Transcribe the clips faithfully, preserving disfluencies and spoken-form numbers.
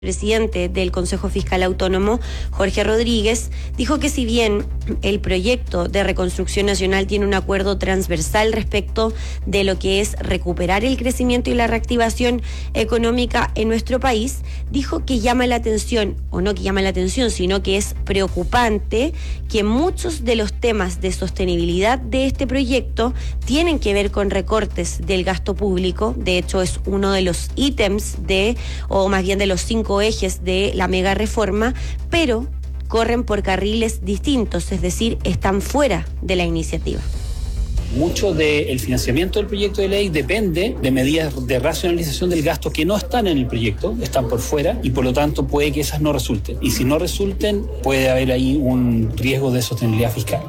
presidente del Consejo Fiscal Autónomo, Jorge Rodríguez, dijo que si bien el proyecto de reconstrucción nacional tiene un acuerdo transversal respecto de lo que es recuperar el crecimiento y la reactivación económica en nuestro país, dijo que llama la atención, o no que llama la atención, sino que es preocupante que muchos de los temas de sostenibilidad de este proyecto tienen que ver con recortes del gasto público. De hecho, es uno de los ítems de, o más bien de los cinco ejes de la mega reforma, pero corren por carriles distintos, es decir, están fuera de la iniciativa. Mucho del financiamiento del proyecto de ley depende de medidas de racionalización del gasto que no están en el proyecto, están por fuera, y por lo tanto puede que esas no resulten. Y si no resulten, puede haber ahí un riesgo de sostenibilidad fiscal.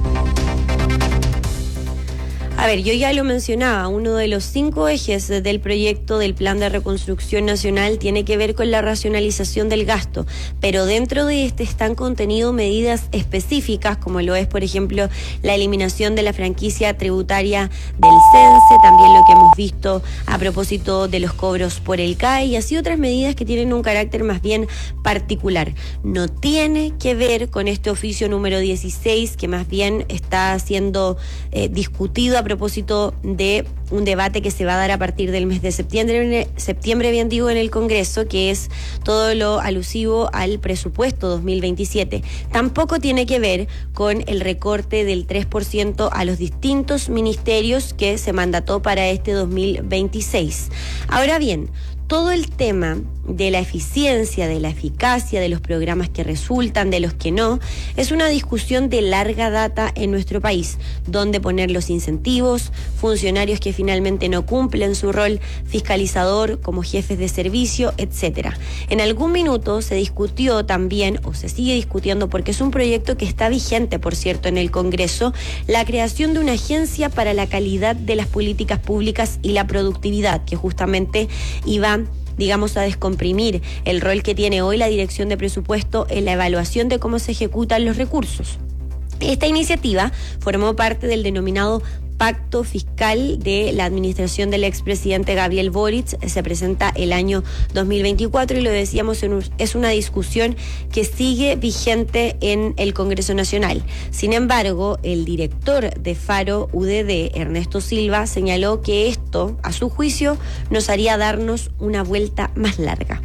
A ver, yo ya lo mencionaba, uno de los cinco ejes del proyecto del Plan de Reconstrucción Nacional tiene que ver con la racionalización del gasto, pero dentro de este están contenido medidas específicas, como lo es, por ejemplo, la eliminación de la franquicia tributaria del CENSE, también lo que hemos visto a propósito de los cobros por el C A E, y así otras medidas que tienen un carácter más bien particular. No tiene que ver con este oficio número dieciséis, que más bien está siendo eh, discutido a propósito propósito de un debate que se va a dar a partir del mes de septiembre, septiembre bien digo, en el Congreso, que es todo lo alusivo al presupuesto dos mil veintisiete. Tampoco tiene que ver con el recorte del tres por ciento a los distintos ministerios que se mandató para este dos mil veintiséis. Ahora bien, todo el tema de la eficiencia, de la eficacia, de los programas que resultan, de los que no, es una discusión de larga data en nuestro país, donde poner los incentivos, funcionarios que finalmente no cumplen su rol fiscalizador como jefes de servicio, etcétera. En algún minuto se discutió también, o se sigue discutiendo, porque es un proyecto que está vigente, por cierto, en el Congreso, la creación de una agencia para la calidad de las políticas públicas y la productividad, que justamente iba, digamos, a descomprimir el rol que tiene hoy la Dirección de Presupuesto en la evaluación de cómo se ejecutan los recursos. Esta iniciativa formó parte del denominado Pacto Fiscal de la administración del expresidente Gabriel Boric. Se presenta el año dos mil veinticuatro y lo decíamos, es una discusión que sigue vigente en el Congreso Nacional. Sin embargo, el director de Faro U D D, Ernesto Silva, señaló que esto, a su juicio, nos haría darnos una vuelta más larga.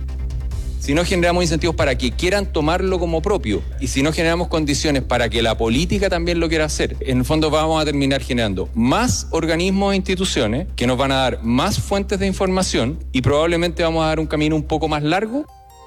Si no generamos incentivos para que quieran tomarlo como propio y si no generamos condiciones para que la política también lo quiera hacer, en el fondo vamos a terminar generando más organismos e instituciones que nos van a dar más fuentes de información y probablemente vamos a dar un camino un poco más largo.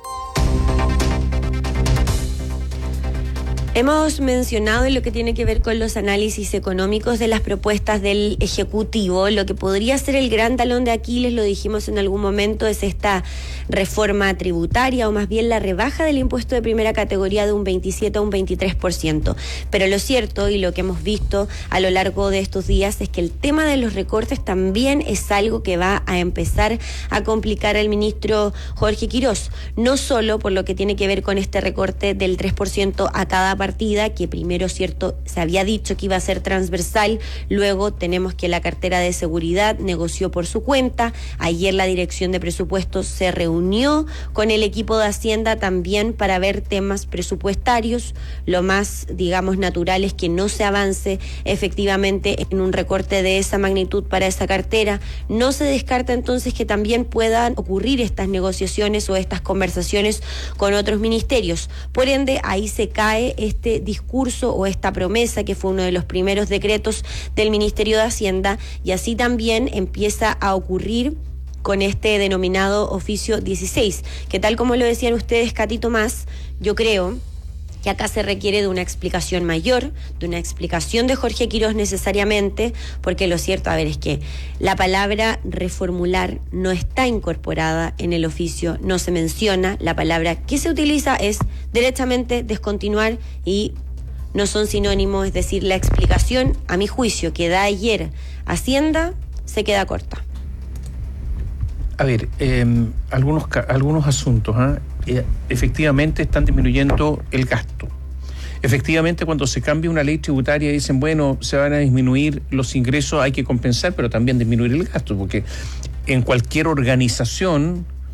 Hemos mencionado en lo que tiene que ver con los análisis económicos de las propuestas del Ejecutivo. Lo que podría ser el gran talón de Aquiles, lo dijimos en algún momento, es esta reforma tributaria, o más bien la rebaja del impuesto de primera categoría de un veintisiete a un veintitrés por ciento. Pero lo cierto, y lo que hemos visto a lo largo de estos días, es que el tema de los recortes también es algo que va a empezar a complicar al ministro Jorge Quirós. No solo por lo que tiene que ver con este recorte del tres por ciento a cada partida, que primero, cierto, se había dicho que iba a ser transversal, luego tenemos que la cartera de seguridad negoció por su cuenta. Ayer la Dirección de Presupuestos se reunió con el equipo de Hacienda también para ver temas presupuestarios. Lo más, digamos, natural es que no se avance efectivamente en un recorte de esa magnitud para esa cartera. No se descarta entonces que también puedan ocurrir estas negociaciones o estas conversaciones con otros ministerios. Por ende, ahí se cae este discurso o esta promesa que fue uno de los primeros decretos del Ministerio de Hacienda, y así también empieza a ocurrir con este denominado oficio dieciséis, que tal como lo decían ustedes, Katy Tomás, yo creo que acá se requiere de una explicación mayor, de una explicación de Jorge Quirós necesariamente, porque lo cierto, a ver, es que la palabra reformular no está incorporada en el oficio, no se menciona, la palabra que se utiliza es derechamente descontinuar y no son sinónimos, es decir, la explicación, a mi juicio, que da ayer Hacienda se queda corta. A ver, eh, algunos, algunos asuntos, ¿eh? Eh, efectivamente están disminuyendo el gasto. Efectivamente, cuando se cambia una ley tributaria dicen, bueno, se van a disminuir los ingresos, hay que compensar, pero también disminuir el gasto, porque en cualquier organización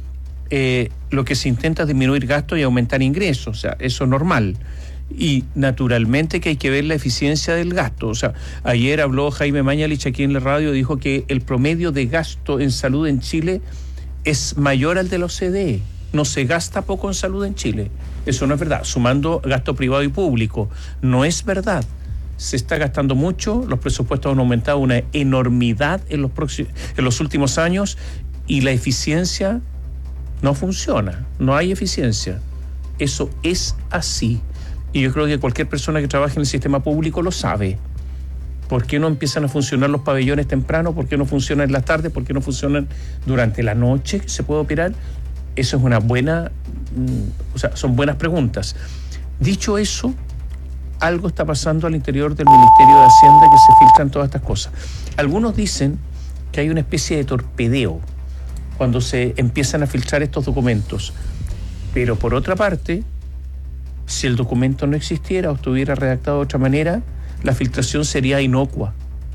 eh, lo que se intenta es disminuir gastos y aumentar ingresos, o sea, eso es normal. Y naturalmente que hay que ver la eficiencia del gasto. O sea, ayer habló Jaime Mañalich aquí en la radio, dijo que el promedio de gasto en salud en Chile es mayor al de la O C D E. No se gasta poco en salud en Chile. Eso no es verdad, sumando gasto privado y público. No es verdad. Se está gastando mucho, los presupuestos han aumentado una enormidad en los próximos, en los últimos años, y la eficiencia no funciona, no hay eficiencia. Eso es así. Y yo creo que cualquier persona que trabaje en el sistema público lo sabe. ¿Por qué no empiezan a funcionar los pabellones temprano? ¿Por qué no funcionan en las tardes? ¿Por qué no funcionan durante la noche? ¿Se puede operar? Eso es una buena, o sea, son buenas preguntas. Dicho eso, algo está pasando al interior del Ministerio de Hacienda, que se filtran todas estas cosas. Algunos dicen que hay una especie de torpedeo cuando se empiezan a filtrar estos documentos. Pero por otra parte, si el documento no existiera o estuviera redactado de otra manera, la filtración sería inocua.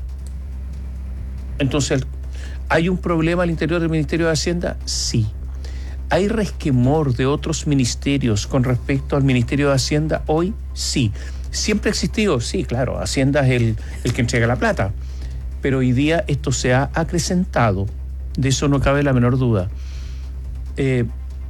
Entonces, ¿hay un problema al interior del Ministerio de Hacienda? Sí. ¿Hay resquemor de otros ministerios con respecto al Ministerio de Hacienda hoy? Sí. ¿Siempre ha existido? Sí, claro, Hacienda es el, el que entrega la plata. Pero hoy día esto se ha acrecentado. De eso no cabe la menor duda. Eh,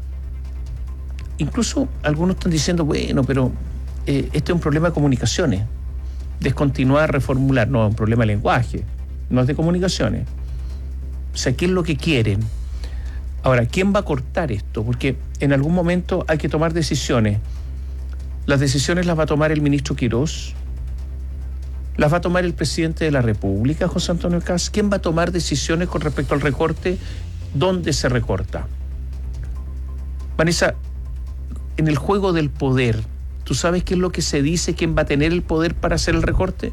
Incluso algunos están diciendo, bueno, pero eh, este es un problema de comunicaciones. Descontinuar, reformular, no, es un problema de lenguaje, no es de comunicaciones. O sea, ¿qué es lo que quieren? Ahora, ¿quién va a cortar esto? Porque en algún momento hay que tomar decisiones. Las decisiones las va a tomar el ministro Quirós, las va a tomar el presidente de la República, José Antonio Kast. ¿Quién va a tomar decisiones con respecto al recorte? ¿Dónde se recorta? Vanessa, en el juego del poder, ¿tú sabes qué es lo que se dice? ¿Quién va a tener el poder para hacer el recorte?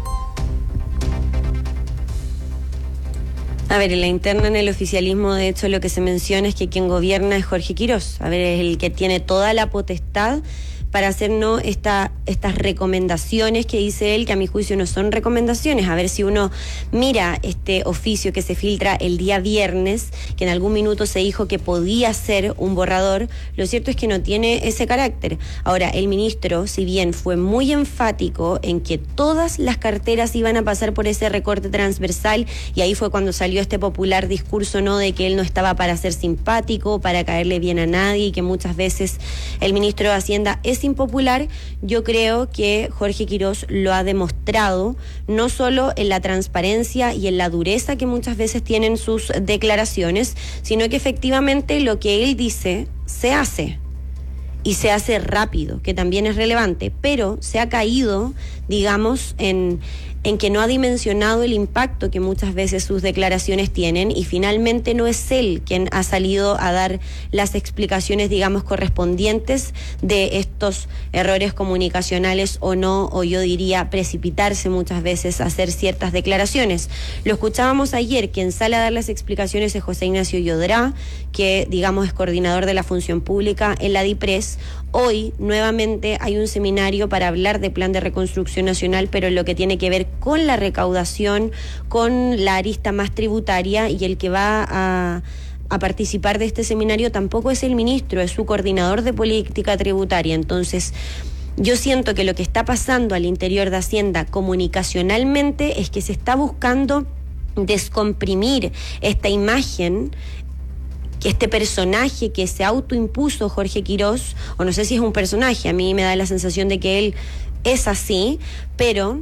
A ver, en la interna, en el oficialismo, de hecho, lo que se menciona es que quien gobierna es Jorge Quirós. A ver, es el que tiene toda la potestad para hacernos esta, estas recomendaciones que dice él, que a mi juicio no son recomendaciones. A ver, si uno mira este oficio que se filtra el día viernes, que en algún minuto se dijo que podía ser un borrador, lo cierto es que no tiene ese carácter. Ahora, el ministro, si bien fue muy enfático en que todas las carteras iban a pasar por ese recorte transversal, y ahí fue cuando salió este popular discurso, ¿no?, de que él no estaba para ser simpático, para caerle bien a nadie, y que muchas veces el ministro de Hacienda es impopular. Yo creo que Jorge Quirós lo ha demostrado, no solo en la transparencia y en la dureza que muchas veces tienen sus declaraciones, sino que efectivamente lo que él dice se hace. Y se hace rápido, que también es relevante, pero se ha caído, digamos, en, en que no ha dimensionado el impacto que muchas veces sus declaraciones tienen, y finalmente no es él quien ha salido a dar las explicaciones, digamos, correspondientes de estos errores comunicacionales o no, o yo diría precipitarse muchas veces a hacer ciertas declaraciones. Lo escuchábamos ayer, quien sale a dar las explicaciones es José Ignacio Yodrá, que, digamos, es coordinador de la función pública en la DIPRES. Hoy, nuevamente, hay un seminario para hablar de plan de reconstrucción nacional, pero en lo que tiene que ver con la recaudación, con la arista más tributaria, y el que va a, a participar de este seminario tampoco es el ministro, es su coordinador de política tributaria. Entonces, yo siento que lo que está pasando al interior de Hacienda comunicacionalmente es que se está buscando descomprimir esta imagen, que este personaje que se autoimpuso Jorge Quirós, o no sé si es un personaje, a mí me da la sensación de que él es así, pero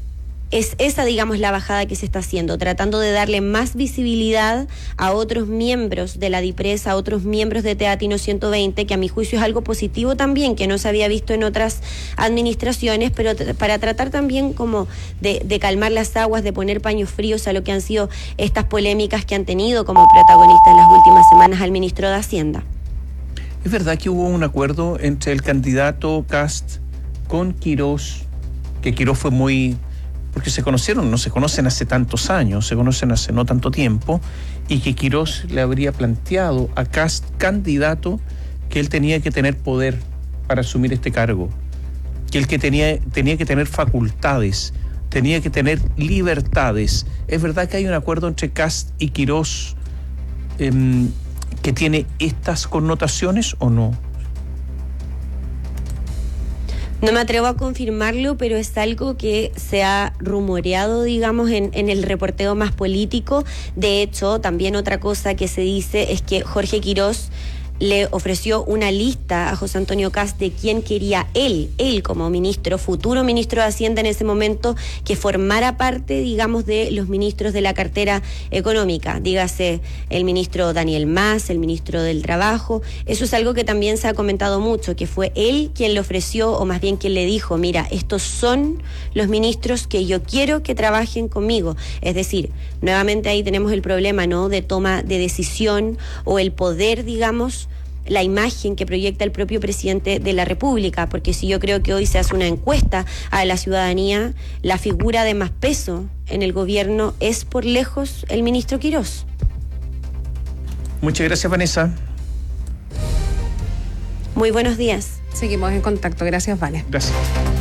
es esa, digamos, la bajada que se está haciendo, tratando de darle más visibilidad a otros miembros de la DIPRES, a otros miembros de Teatino ciento veinte, que a mi juicio es algo positivo también, que no se había visto en otras administraciones, pero t- para tratar también como de, de calmar las aguas, de poner paños fríos a lo que han sido estas polémicas que han tenido como protagonista en las últimas semanas al ministro de Hacienda. ¿Es verdad que hubo un acuerdo entre el candidato Kast con Quirós, que Quirós fue muy... porque se conocieron, no se conocen hace tantos años, se conocen hace no tanto tiempo, y que Quirós le habría planteado a Kast, candidato, que él tenía que tener poder para asumir este cargo, que él que tenía, tenía que tener facultades, tenía que tener libertades? ¿Es verdad que hay un acuerdo entre Kast y Quirós eh, que tiene estas connotaciones o no? No me atrevo a confirmarlo, pero es algo que se ha rumoreado, digamos, en, en el reporteo más político. De hecho, también otra cosa que se dice es que Jorge Quirós le ofreció una lista a José Antonio Kast de quién quería él, él como ministro, futuro ministro de Hacienda en ese momento, que formara parte, digamos, de los ministros de la cartera económica, dígase el ministro Daniel Mas, el ministro del Trabajo. Eso es algo que también se ha comentado mucho, que fue él quien le ofreció, o más bien quien le dijo, mira, estos son los ministros que yo quiero que trabajen conmigo. Es decir, nuevamente ahí tenemos el problema, ¿no?, de toma de decisión o el poder, digamos, la imagen que proyecta el propio presidente de la República, porque si yo creo que hoy se hace una encuesta a la ciudadanía, la figura de más peso en el gobierno es por lejos el ministro Quirós. Muchas gracias, Vanessa. Muy buenos días. Seguimos en contacto. Gracias, Vale. Gracias.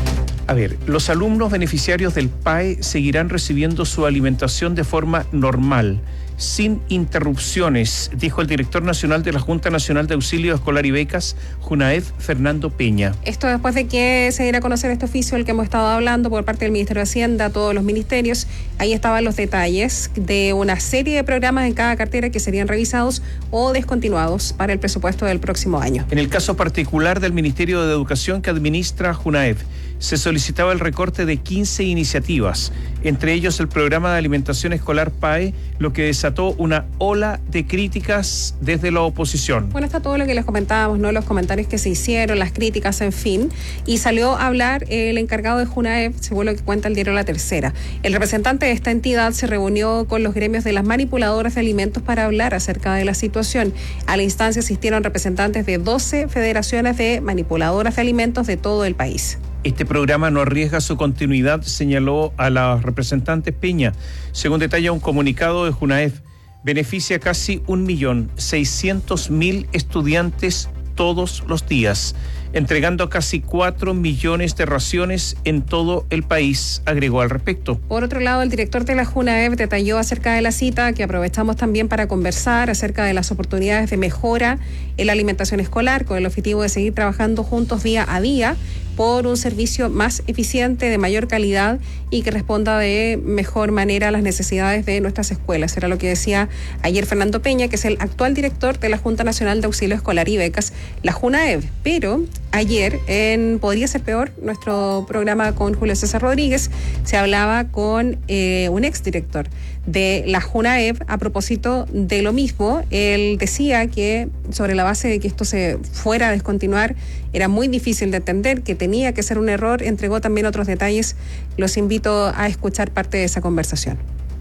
A ver, los alumnos beneficiarios del P A E seguirán recibiendo su alimentación de forma normal, sin interrupciones, dijo el director nacional de la Junta Nacional de Auxilio Escolar y Becas, JUNAEB, Fernando Peña. Esto después de que se diera a conocer este oficio del que hemos estado hablando por parte del Ministerio de Hacienda, todos los ministerios. Ahí estaban los detalles de una serie de programas en cada cartera que serían revisados o descontinuados para el presupuesto del próximo año. En el caso particular del Ministerio de Educación que administra JUNAEB, se solicitaba el recorte de quince iniciativas, entre ellos el programa de alimentación escolar P A E, lo que desató una ola de críticas desde la oposición. Bueno, está todo lo que les comentábamos, ¿no? Los comentarios que se hicieron, las críticas, en fin. Y salió a hablar el encargado de JUNAEB, según lo que cuenta el diario La Tercera. El representante de esta entidad se reunió con los gremios de las manipuladoras de alimentos para hablar acerca de la situación. A la instancia asistieron representantes de doce federaciones de manipuladoras de alimentos de todo el país. Este programa no arriesga su continuidad, señaló a la representante Peña. Según detalla un comunicado de JUNAEB, beneficia casi un millón seiscientos mil estudiantes todos los días, entregando casi cuatro millones de raciones en todo el país, agregó al respecto. Por otro lado, el director de la JUNAEB detalló acerca de la cita, que aprovechamos también para conversar acerca de las oportunidades de mejora en la alimentación escolar, con el objetivo de seguir trabajando juntos día a día por un servicio más eficiente, de mayor calidad y que responda de mejor manera a las necesidades de nuestras escuelas. Era lo que decía ayer Fernando Peña, que es el actual director de la Junta Nacional de Auxilio Escolar y Becas, la JUNAEB. Pero ayer, en Podría Ser Peor, nuestro programa con Julio César Rodríguez, se hablaba con eh, un exdirector de la JUNAEB a propósito de lo mismo. Él decía que sobre la base de que esto se fuera a descontinuar era muy difícil de entender, que tenía que ser un error. Entregó también otros detalles. Los invito a escuchar parte de esa conversación.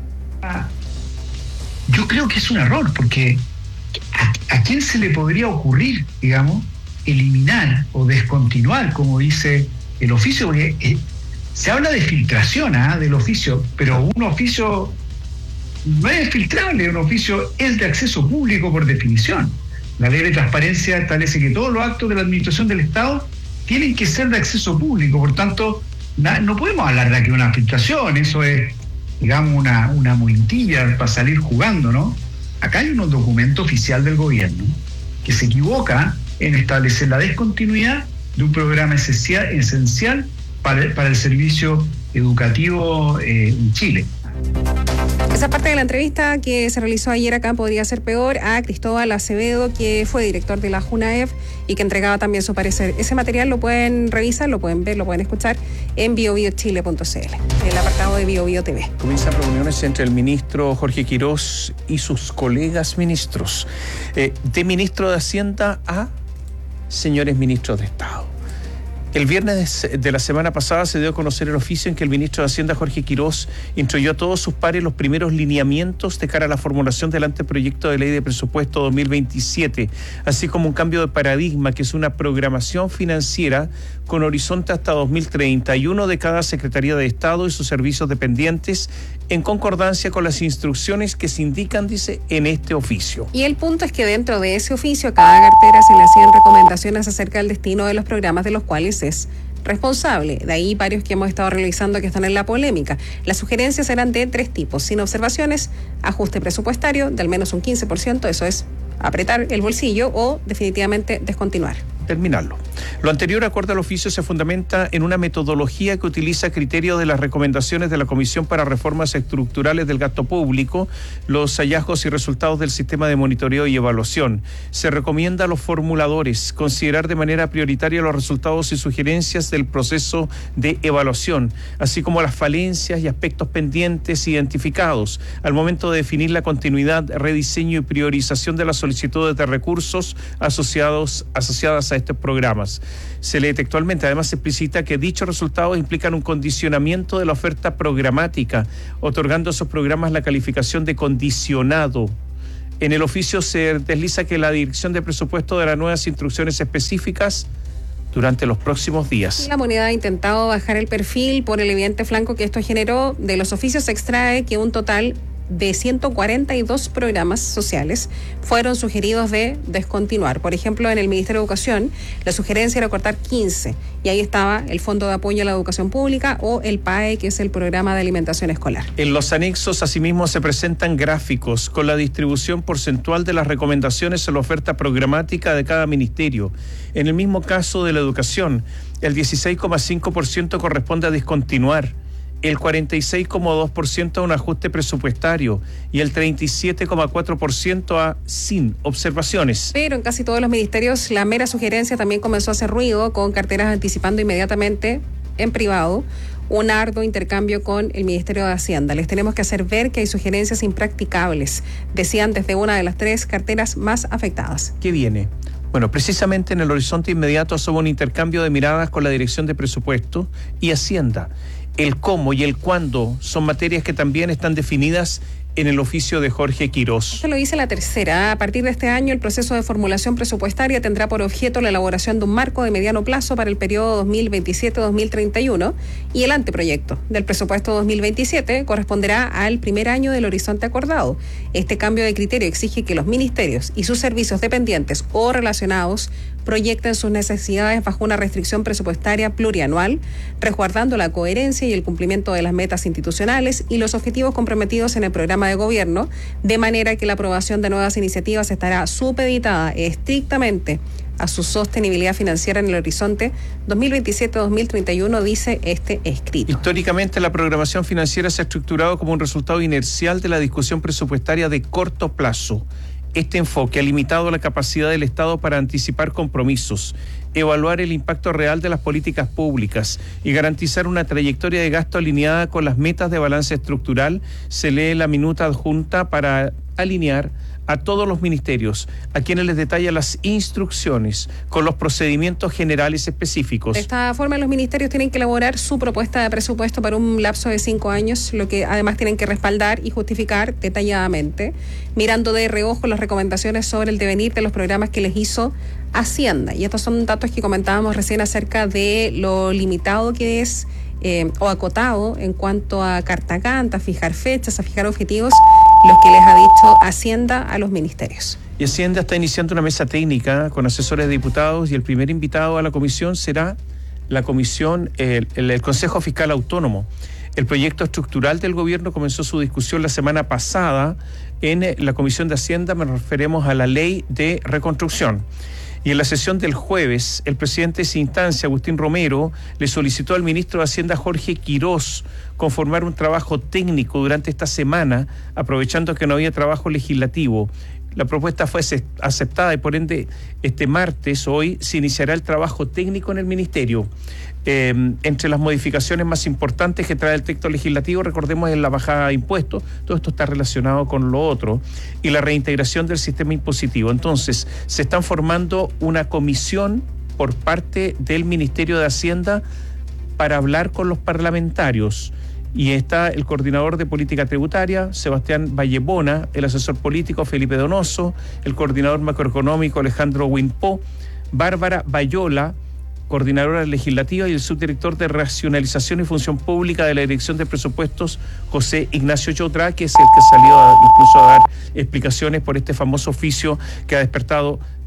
Yo creo que es un error, porque ¿a, a quién se le podría ocurrir, digamos, eliminar o descontinuar, como dice el oficio? Porque eh, se habla de filtración ¿eh? del oficio, pero un oficio no es filtrable, un oficio es de acceso público por definición. La ley de transparencia establece que todos los actos de la administración del Estado tienen que ser de acceso público, por tanto, na, no podemos hablar de aquí de una filtración, eso es, digamos, una, una multilla para salir jugando, ¿no? Acá hay un documento oficial del gobierno que se equivoca en establecer la descontinuidad de un programa esencial, esencial para, para el servicio educativo eh, en Chile. Esa parte de la entrevista que se realizó ayer acá Podría Ser Peor a Cristóbal Acevedo, que fue director de la JUNAEB y que entregaba también su parecer. Ese material lo pueden revisar, lo pueden ver, lo pueden escuchar en bio bio chile punto c l, en el apartado de Bio Bio T V. Comienzan reuniones entre el ministro Jorge Quirós y sus colegas ministros. Eh, de ministro de Hacienda a señores ministros de Estado. El viernes de la semana pasada se dio a conocer el oficio en que el ministro de Hacienda, Jorge Quirós, instruyó a todos sus pares los primeros lineamientos de cara a la formulación del anteproyecto de ley de presupuesto dos mil veintisiete, así como un cambio de paradigma, que es una programación financiera con horizonte hasta dos mil treinta y uno de cada Secretaría de Estado y sus servicios dependientes, en concordancia con las instrucciones que se indican, dice, en este oficio. Y el punto es que dentro de ese oficio a cada cartera se le hacían recomendaciones acerca del destino de los programas de los cuales es responsable. De ahí varios que hemos estado realizando que están en la polémica. Las sugerencias eran de tres tipos: sin observaciones, ajuste presupuestario de al menos un quince por ciento, eso es apretar el bolsillo o definitivamente descontinuar. Terminarlo. Lo anterior, acorde al oficio, se fundamenta en una metodología que utiliza criterios de las recomendaciones de la Comisión para Reformas Estructurales del Gasto Público, los hallazgos y resultados del sistema de monitoreo y evaluación. Se recomienda a los formuladores considerar de manera prioritaria los resultados y sugerencias del proceso de evaluación, así como las falencias y aspectos pendientes identificados al momento de definir la continuidad, rediseño y priorización de las solicitudes de recursos asociados, asociadas a estos programas. Se lee textualmente, además se explicita que dichos resultados implican un condicionamiento de la oferta programática, otorgando a esos programas la calificación de condicionado. En el oficio se desliza que la dirección de presupuesto dará nuevas instrucciones específicas durante los próximos días. La Moneda ha intentado bajar el perfil por el evidente flanco que esto generó. De los oficios se extrae que un total de ciento cuarenta y dos programas sociales fueron sugeridos de descontinuar. Por ejemplo, en el Ministerio de Educación, la sugerencia era cortar quince, y ahí estaba el Fondo de Apoyo a la Educación Pública o el P A E, que es el Programa de Alimentación Escolar. En los anexos, asimismo, se presentan gráficos con la distribución porcentual de las recomendaciones en la oferta programática de cada ministerio. En el mismo caso de la educación, el dieciséis coma cinco por ciento corresponde a descontinuar, el cuarenta y seis coma dos por ciento a un ajuste presupuestario y el treinta y siete coma cuatro por ciento a sin observaciones. Pero en casi todos los ministerios la mera sugerencia también comenzó a hacer ruido, con carteras anticipando inmediatamente en privado un arduo intercambio con el Ministerio de Hacienda. Les tenemos que hacer ver que hay sugerencias impracticables, decían desde una de las tres carteras más afectadas. ¿Qué viene? Bueno, precisamente en el horizonte inmediato asoma un intercambio de miradas con la Dirección de Presupuesto y Hacienda. El cómo y el cuándo son materias que también están definidas en el oficio de Jorge Quirós. Esto lo dice la tercera. A partir de este año, el proceso de formulación presupuestaria tendrá por objeto la elaboración de un marco de mediano plazo para el periodo dos mil veintisiete a dos mil treinta y uno, y el anteproyecto del presupuesto dos mil veintisiete corresponderá al primer año del horizonte acordado. Este cambio de criterio exige que los ministerios y sus servicios dependientes o relacionados proyecten sus necesidades bajo una restricción presupuestaria plurianual, resguardando la coherencia y el cumplimiento de las metas institucionales y los objetivos comprometidos en el programa de gobierno, de manera que la aprobación de nuevas iniciativas estará supeditada estrictamente a su sostenibilidad financiera en el horizonte dos mil veintisiete a dos mil treinta y uno, dice este escrito. Históricamente, la programación financiera se ha estructurado como un resultado inercial de la discusión presupuestaria de corto plazo. Este enfoque ha limitado la capacidad del Estado para anticipar compromisos, evaluar el impacto real de las políticas públicas y garantizar una trayectoria de gasto alineada con las metas de balance estructural. Se lee la minuta adjunta para alinear a todos los ministerios, a quienes les detalla las instrucciones con los procedimientos generales específicos. De esta forma, los ministerios tienen que elaborar su propuesta de presupuesto para un lapso de cinco años, lo que además tienen que respaldar y justificar detalladamente, mirando de reojo las recomendaciones sobre el devenir de los programas que les hizo Hacienda. Y estos son datos que comentábamos recién acerca de lo limitado que es eh, o acotado en cuanto a cartaganta, a fijar fechas, a fijar objetivos, los que les ha dicho Hacienda a los ministerios. Y Hacienda está iniciando una mesa técnica con asesores de diputados, y el primer invitado a la comisión será la comisión, el, el, el Consejo Fiscal Autónomo. El proyecto estructural del gobierno comenzó su discusión la semana pasada en la Comisión de Hacienda. Me referimos a la Ley de Reconstrucción. Y en la sesión del jueves, el presidente de esa instancia, Agustín Romero, le solicitó al ministro de Hacienda, Jorge Quirós, conformar un trabajo técnico durante esta semana, aprovechando que no había trabajo legislativo. La propuesta fue aceptada y por ende este martes, hoy, se iniciará el trabajo técnico en el ministerio. Eh, entre las modificaciones más importantes que trae el texto legislativo, recordemos, es la bajada de impuestos. Todo esto está relacionado con lo otro, y la reintegración del sistema impositivo. Entonces, se están formando una comisión por parte del Ministerio de Hacienda para hablar con los parlamentarios. Y está el coordinador de política tributaria, Sebastián Vallebona, el asesor político, Felipe Donoso, el coordinador macroeconómico, Alejandro Winpó, Bárbara Bayola, coordinadora legislativa, y el subdirector de Racionalización y Función Pública de la Dirección de Presupuestos, José Ignacio Yotra, que es el que salió a, incluso a dar explicaciones por este famoso oficio que ha despertado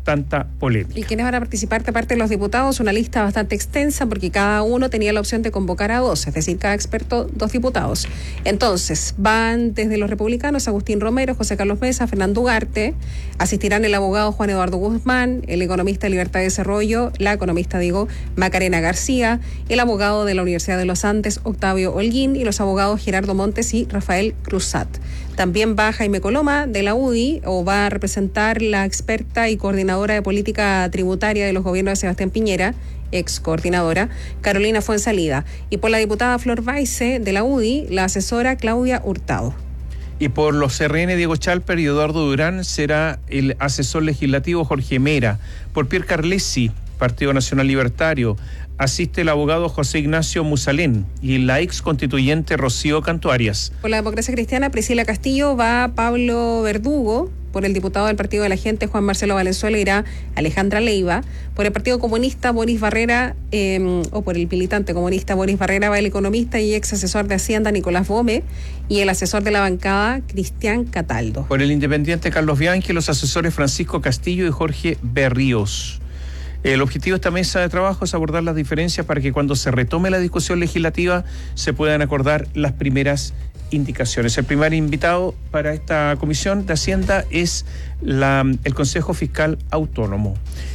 tanta polémica. ¿Y quiénes van a participar de parte de los diputados? Una lista bastante extensa porque cada uno tenía la opción de convocar a dos, es decir, cada experto dos diputados. Entonces, van desde los republicanos Agustín Romero, José Carlos Mesa, Fernando Ugarte, asistirán el abogado Juan Eduardo Guzmán, el economista de Libertad y Desarrollo, la economista, digo, Macarena García, el abogado de la Universidad de los Andes, Octavio Holguín, y los abogados Gerardo Montes y Rafael Cruzat. También va Jaime Coloma de la U D I, o va a representar la experta y coordinadora de política tributaria de los gobiernos de Sebastián Piñera, ex coordinadora, Carolina Fuenzalida. Y por la diputada Flor Baise de la U D I, la asesora Claudia Hurtado. Y por los R N, Diego Chalper y Eduardo Durán será el asesor legislativo Jorge Mera. Por Pierre Carlesi, Partido Nacional Libertario, asiste el abogado José Ignacio Musalén y la ex constituyente Rocío Cantuarias. Por la Democracia Cristiana, Priscila Castillo, va Pablo Verdugo. Por el diputado del Partido de la Gente, Juan Marcelo Valenzuela, irá Alejandra Leiva. Por el Partido Comunista, Boris Barrera, eh, o por el militante comunista Boris Barrera, va el economista y ex asesor de Hacienda, Nicolás Bome, y el asesor de la bancada, Cristian Cataldo. Por el independiente, Carlos Bianchi, los asesores Francisco Castillo y Jorge Berríos. El objetivo de esta mesa de trabajo es abordar las diferencias para que cuando se retome la discusión legislativa se puedan acordar las primeras indicaciones. El primer invitado para esta comisión de Hacienda es la, el Consejo Fiscal Autónomo.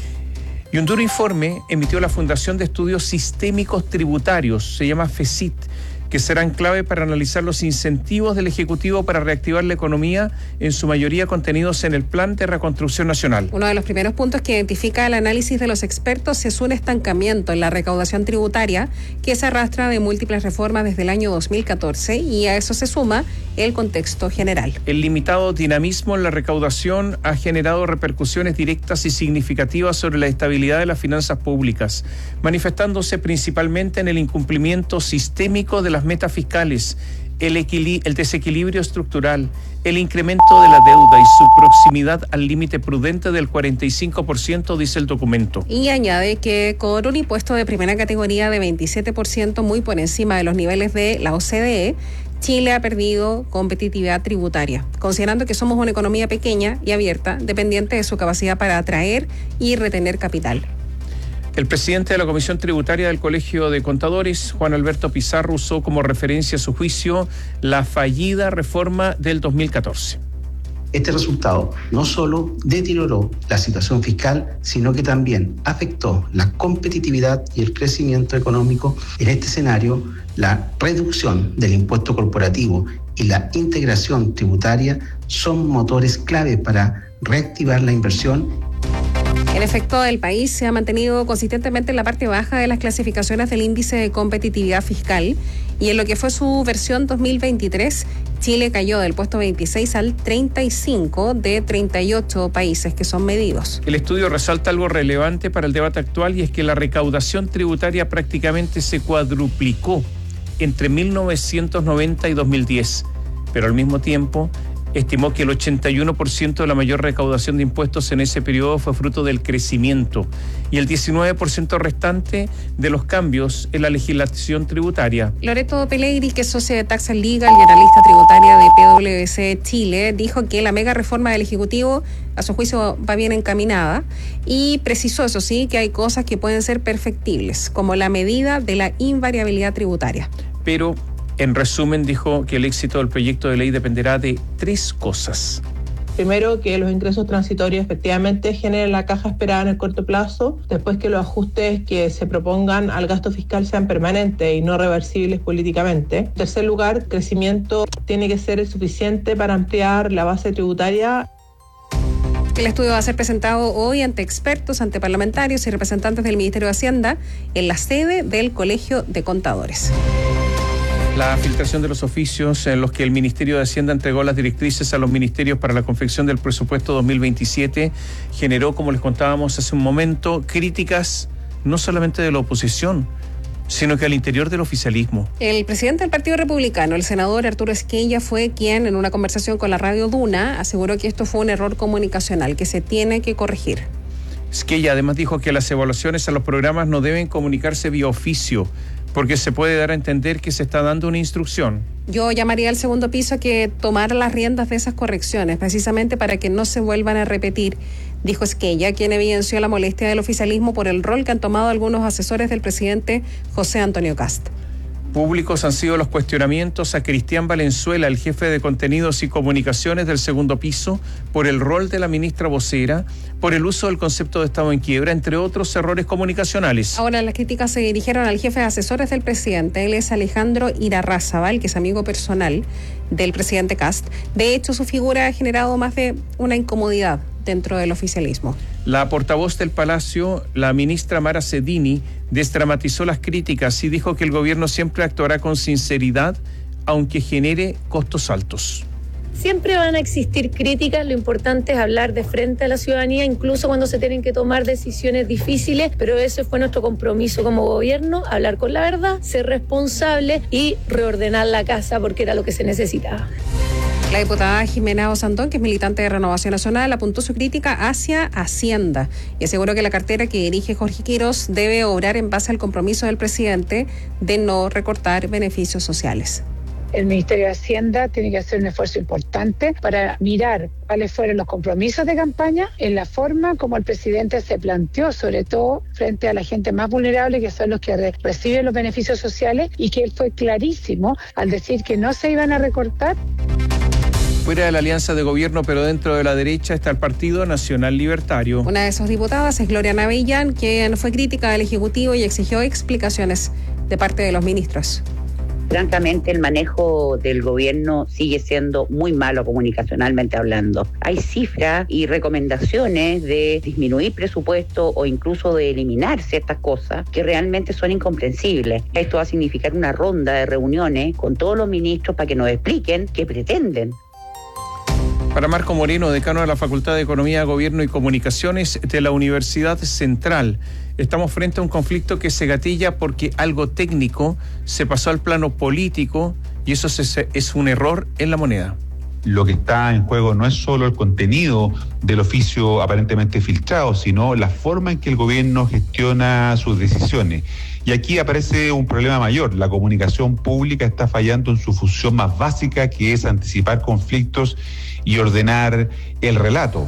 Y un duro informe emitió la Fundación de Estudios Sistémicos Tributarios, se llama FESIT, que serán clave para analizar los incentivos del Ejecutivo para reactivar la economía, en su mayoría contenidos en el Plan de Reconstrucción Nacional. Uno de los primeros puntos que identifica el análisis de los expertos es un estancamiento en la recaudación tributaria que se arrastra de múltiples reformas desde el año dos mil catorce, y a eso se suma el contexto general. El limitado dinamismo en la recaudación ha generado repercusiones directas y significativas sobre la estabilidad de las finanzas públicas, manifestándose principalmente en el incumplimiento sistémico de las metas fiscales, el, equili- el desequilibrio estructural, el incremento de la deuda y su proximidad al límite prudente del cuarenta y cinco por ciento, dice el documento. Y añade que con un impuesto de primera categoría de veintisiete por ciento, muy por encima de los niveles de la O C D E, Chile ha perdido competitividad tributaria, considerando que somos una economía pequeña y abierta, dependiente de su capacidad para atraer y retener capital. El presidente de la Comisión Tributaria del Colegio de Contadores, Juan Alberto Pizarro, usó como referencia a su juicio la fallida reforma del dos mil catorce. Este resultado no solo deterioró la situación fiscal, sino que también afectó la competitividad y el crecimiento económico. En este escenario, la reducción del impuesto corporativo y la integración tributaria son motores clave para reactivar la inversión. En efecto, el país se ha mantenido consistentemente en la parte baja de las clasificaciones del índice de competitividad fiscal, y en lo que fue su versión dos mil veintitrés, Chile cayó del puesto veintiséis al treinta y cinco de treinta y ocho países que son medidos. El estudio resalta algo relevante para el debate actual, y es que la recaudación tributaria prácticamente se cuadruplicó entre mil novecientos noventa y dos mil diez, pero al mismo tiempo estimó que el ochenta y uno por ciento de la mayor recaudación de impuestos en ese periodo fue fruto del crecimiento y el diecinueve por ciento restante de los cambios en la legislación tributaria. Loreto Pellegri, que es socio de Tax and Legal y analista tributaria de P W C Chile, dijo que la mega reforma del Ejecutivo, a su juicio, va bien encaminada, y precisó, eso sí, que hay cosas que pueden ser perfectibles, como la medida de la invariabilidad tributaria. Pero en resumen, dijo que el éxito del proyecto de ley dependerá de tres cosas. Primero, que los ingresos transitorios efectivamente generen la caja esperada en el corto plazo. Después, que los ajustes que se propongan al gasto fiscal sean permanentes y no reversibles políticamente. En tercer lugar, el crecimiento tiene que ser suficiente para ampliar la base tributaria. El estudio va a ser presentado hoy ante expertos, ante parlamentarios y representantes del Ministerio de Hacienda en la sede del Colegio de Contadores. La filtración de los oficios en los que el Ministerio de Hacienda entregó las directrices a los ministerios para la confección del presupuesto dos mil veintisiete generó, como les contábamos hace un momento, críticas no solamente de la oposición, sino que al interior del oficialismo. El presidente del Partido Republicano, el senador Arturo Esquella, fue quien, en una conversación con la radio Duna, aseguró que esto fue un error comunicacional que se tiene que corregir. Esquella además dijo que las evaluaciones a los programas no deben comunicarse vía oficio, porque se puede dar a entender que se está dando una instrucción. Yo llamaría al segundo piso a que tomara las riendas de esas correcciones, precisamente para que no se vuelvan a repetir. dijo Esquella, quien evidenció la molestia del oficialismo por el rol que han tomado algunos asesores del presidente José Antonio Kast. Públicos han sido los cuestionamientos a Cristian Valenzuela, el jefe de contenidos y comunicaciones del segundo piso, por el rol de la ministra vocera, por el uso del concepto de Estado en quiebra, entre otros errores comunicacionales. Ahora las críticas se dirigieron al jefe de asesores del presidente. Él es Alejandro Irarrázaval, que es amigo personal del presidente Kast. De hecho, su figura ha generado más de una incomodidad dentro del oficialismo. La portavoz del Palacio, la ministra Mara Cedini, desdramatizó las críticas y dijo que el gobierno siempre actuará con sinceridad, aunque genere costos altos. Siempre van a existir críticas, lo importante es hablar de frente a la ciudadanía, incluso cuando se tienen que tomar decisiones difíciles, pero ese fue nuestro compromiso como gobierno, hablar con la verdad, ser responsable y reordenar la casa porque era lo que se necesitaba. La diputada Jimena Osandón, que es militante de Renovación Nacional, apuntó su crítica hacia Hacienda y aseguró que la cartera que dirige Jorge Quirós debe obrar en base al compromiso del presidente de no recortar beneficios sociales. El Ministerio de Hacienda tiene que hacer un esfuerzo importante para mirar cuáles fueron los compromisos de campaña en la forma como el presidente se planteó, sobre todo frente a la gente más vulnerable, que son los que re- reciben los beneficios sociales, y que él fue clarísimo al decir que no se iban a recortar. Fuera de la alianza de gobierno, pero dentro de la derecha, está el Partido Nacional Libertario. Una de sus diputadas es Gloria Navellán, quien fue crítica del Ejecutivo y exigió explicaciones de parte de los ministros. Francamente, el manejo del gobierno sigue siendo muy malo comunicacionalmente hablando. Hay cifras y recomendaciones de disminuir presupuesto o incluso de eliminar ciertas cosas que realmente son incomprensibles. Esto va a significar una ronda de reuniones con todos los ministros para que nos expliquen qué pretenden. Para Marco Moreno, decano de la Facultad de Economía, Gobierno y Comunicaciones de la Universidad Central, estamos frente a un conflicto que se gatilla porque algo técnico se pasó al plano político y eso es, es un error en la moneda. Lo que está en juego no es solo el contenido del oficio aparentemente filtrado, sino la forma en que el gobierno gestiona sus decisiones. Y aquí aparece un problema mayor. La comunicación pública está fallando en su función más básica, que es anticipar conflictos y ordenar el relato.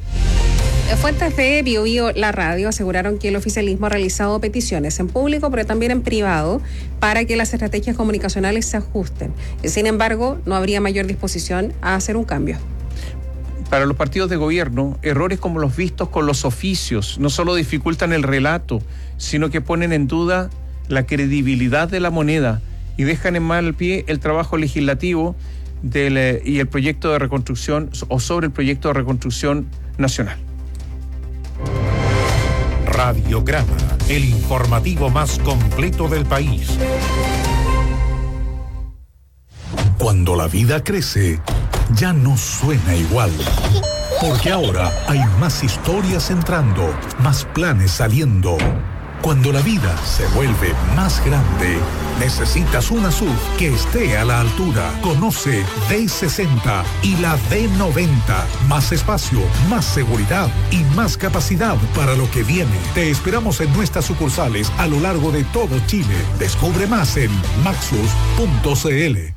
Fuentes de Bio Bio La Radio aseguraron que el oficialismo ha realizado peticiones en público, pero también en privado, para que las estrategias comunicacionales se ajusten. Sin embargo, no habría mayor disposición a hacer un cambio. Para los partidos de gobierno, errores como los vistos con los oficios no solo dificultan el relato, sino que ponen en duda la credibilidad de la moneda y dejan en mal pie el trabajo legislativo del, y el proyecto de reconstrucción o sobre el proyecto de reconstrucción nacional. Radiograma, el informativo más completo del país. Cuando la vida crece, ya no suena igual. Porque ahora hay más historias entrando, más planes saliendo. Cuando la vida se vuelve más grande, necesitas una S U V que esté a la altura. Conoce D sesenta y la D noventa. Más espacio, más seguridad y más capacidad para lo que viene. Te esperamos en nuestras sucursales a lo largo de todo Chile. Descubre más en maxus punto c l.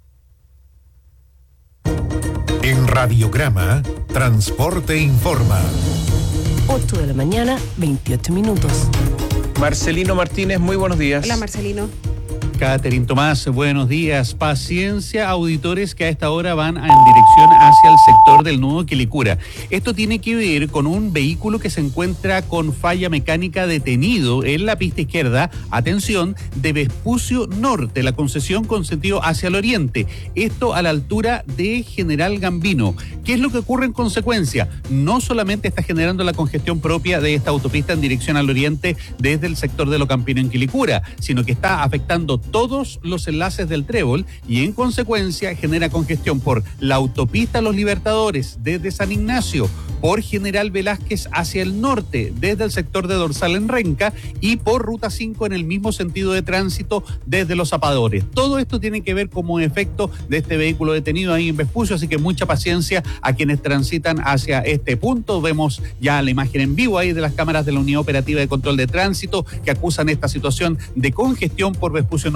En Radiograma, Transporte Informa. ocho de la mañana, veintiocho minutos. Marcelino Martínez, muy buenos días. Hola, Marcelino. Catherine Tomás, buenos días. Paciencia, auditores que a esta hora van en dirección hacia el sector del nudo Quilicura. Esto tiene que ver con un vehículo que se encuentra con falla mecánica detenido en la pista izquierda, atención, de Vespucio Norte, la concesión con sentido hacia el oriente. Esto a la altura de General Gambino. ¿Qué es lo que ocurre en consecuencia? No solamente está generando la congestión propia de esta autopista en dirección al oriente desde el sector de Locampino en Quilicura, sino que está afectando todos los enlaces del trébol y en consecuencia genera congestión por la autopista Los Libertadores desde San Ignacio, por General Velázquez hacia el norte desde el sector de Dorsal en Renca y por Ruta cinco en el mismo sentido de tránsito desde Los Zapadores. Todo esto tiene que ver como efecto de este vehículo detenido ahí en Vespucio, así que mucha paciencia a quienes transitan hacia este punto. Vemos ya la imagen en vivo ahí de las cámaras de la Unidad Operativa de Control de Tránsito que acusan esta situación de congestión por Vespucio Norte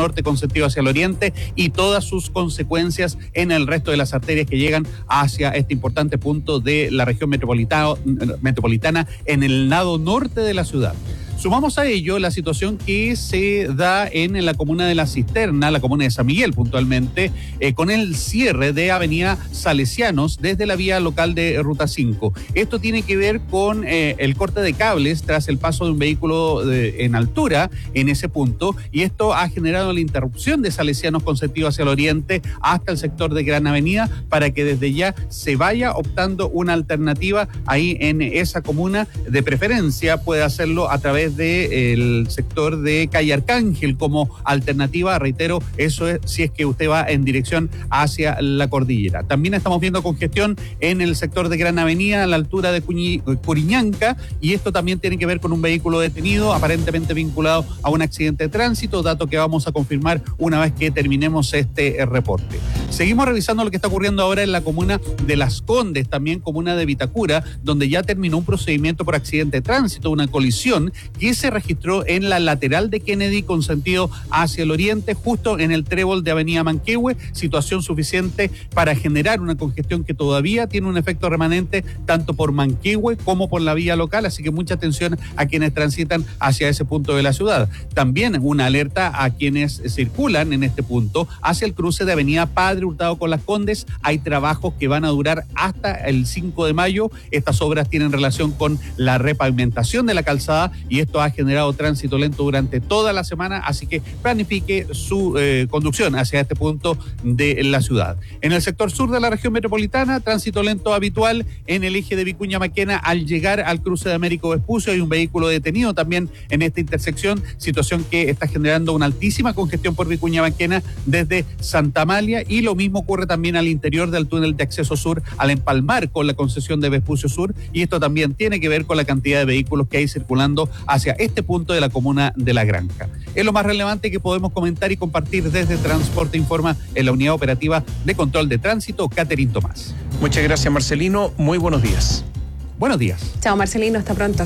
norte con sentido hacia el oriente y todas sus consecuencias en el resto de las arterias que llegan hacia este importante punto de la región metropolitana, metropolitana en el lado norte de la ciudad. Sumamos a ello la situación que se da en, en la comuna de La Cisterna, la comuna de San Miguel puntualmente, eh, con el cierre de Avenida Salesianos desde la vía local de Ruta cinco. Esto tiene que ver con eh, el corte de cables tras el paso de un vehículo de, en altura en ese punto, y esto ha generado la interrupción de Salesianos con sentido hacia el oriente hasta el sector de Gran Avenida para que desde ya se vaya optando una alternativa ahí en esa comuna. De preferencia puede hacerlo a través del sector de Calle Arcángel como alternativa, reitero, eso es si es que usted va en dirección hacia la cordillera. También estamos viendo congestión en el sector de Gran Avenida a la altura de Cuñi, Curiñanca, y esto también tiene que ver con un vehículo detenido aparentemente vinculado a un accidente de tránsito, dato que vamos a confirmar una vez que terminemos este reporte. Seguimos revisando lo que está ocurriendo ahora en la comuna de Las Condes, también comuna de Vitacura, donde ya terminó un procedimiento por accidente de tránsito, una colisión que se registró en la lateral de Kennedy con sentido hacia el oriente, justo en el trébol de Avenida Manquehue, situación suficiente para generar una congestión que todavía tiene un efecto remanente tanto por Manquehue como por la vía local, así que mucha atención a quienes transitan hacia ese punto de la ciudad. También una alerta a quienes circulan en este punto hacia el cruce de Avenida Padre Hurtado con Las Condes. Hay trabajos que van a durar hasta el cinco de mayo. Estas obras tienen relación con la repavimentación de la calzada y esto ha generado tránsito lento durante toda la semana, así que planifique su eh, conducción hacia este punto de la ciudad. En el sector sur de la región metropolitana, tránsito lento habitual en el eje de Vicuña Maquena al llegar al cruce de Américo Vespucio. Hay un vehículo detenido también en esta intersección, situación que está generando una altísima congestión por Vicuña Maquena desde Santa Amalia, y lo mismo ocurre también al interior del túnel de acceso sur al empalmar con la concesión de Vespucio Sur, y esto también tiene que ver con la cantidad de vehículos que hay circulando hacia este punto de la comuna de La Granja. Es lo más relevante que podemos comentar y compartir desde Transporte Informa en la unidad operativa de control de tránsito, Catherine Tomás. Muchas gracias, Marcelino. Muy buenos días. Buenos días. Chao, Marcelino. Hasta pronto.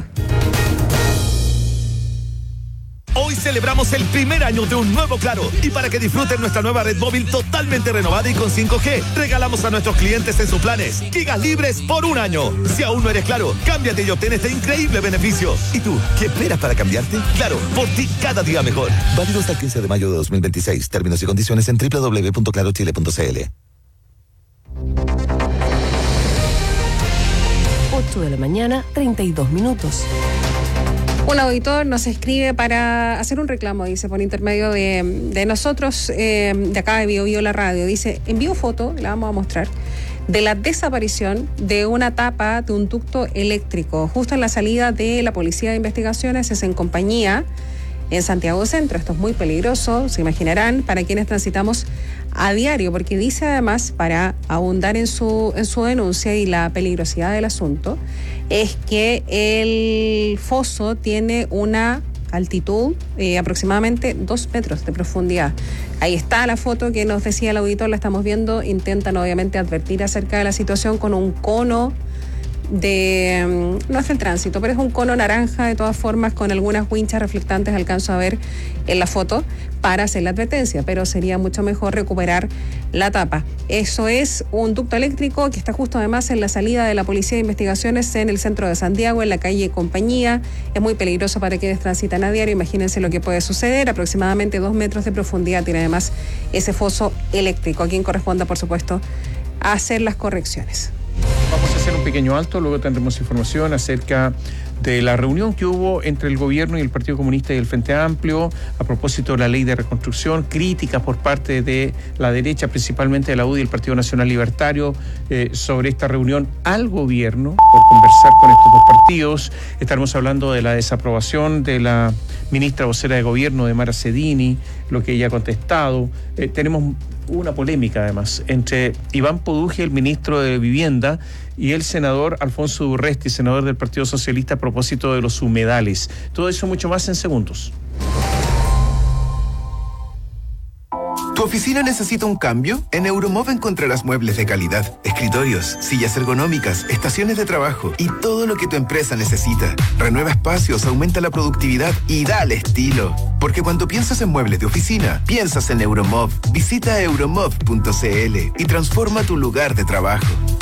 Hoy celebramos el primer año de un nuevo Claro, y para que disfruten nuestra nueva red móvil totalmente renovada y con cinco G, regalamos a nuestros clientes en sus planes gigas libres por un año. Si aún no eres Claro, cámbiate y obtén este increíble beneficio. ¿Y tú, qué esperas para cambiarte? Claro, por ti cada día mejor. Válido hasta el quince de mayo de dos mil veintiséis. Términos y condiciones en doble u doble u doble u punto claro chile punto c l. ocho de la mañana, treinta y dos minutos. Un auditor nos escribe para hacer un reclamo, dice, por intermedio de, de nosotros, eh, de acá de Bio Bio La Radio. Dice, envío foto, la vamos a mostrar, de la desaparición de una tapa de un ducto eléctrico, justo en la salida de la Policía de Investigaciones, es en Compañía, en Santiago Centro. Esto es muy peligroso, se imaginarán, para quienes transitamos a diario, porque dice además, para abundar en su, en su denuncia y la peligrosidad del asunto, es que el foso tiene una altitud eh, aproximadamente dos metros de profundidad. Ahí está la foto que nos decía el auditor, la estamos viendo. Intentan obviamente advertir acerca de la situación con un cono de, no es el tránsito, pero es un cono naranja de todas formas, con algunas winchas reflectantes, alcanzo a ver en la foto, para hacer la advertencia, pero sería mucho mejor recuperar la tapa. Eso es un ducto eléctrico que está justo además en la salida de la Policía de Investigaciones en el centro de Santiago, en la calle Compañía. Es muy peligroso para quienes transitan a diario. Imagínense lo que puede suceder. Aproximadamente dos metros de profundidad tiene además ese foso eléctrico, a quien corresponda, por supuesto, a hacer las correcciones. Vamos a hacer un pequeño alto, luego tendremos información acerca de la reunión que hubo entre el gobierno y el Partido Comunista y el Frente Amplio a propósito de la ley de reconstrucción, críticas por parte de la derecha, principalmente de la U D I y el Partido Nacional Libertario, eh, sobre esta reunión al gobierno por conversar con estos dos partidos. Estaremos hablando de la desaprobación de la ministra vocera de gobierno, de Mara Cedini, lo que ella ha contestado. Eh, tenemos una polémica además entre Iván Poduje, el ministro de Vivienda, y el senador Alfonso Urresti, senador del Partido Socialista, a propósito de los humedales. Todo eso mucho más en segundos. Tu oficina necesita un cambio? En Euromov encontrarás muebles de calidad, escritorios, sillas ergonómicas, estaciones de trabajo y todo lo que tu empresa necesita. Renueva espacios, aumenta la productividad y dale estilo. Porque cuando piensas en muebles de oficina, piensas en Euromov. Visita euromov punto cl y transforma tu lugar de trabajo.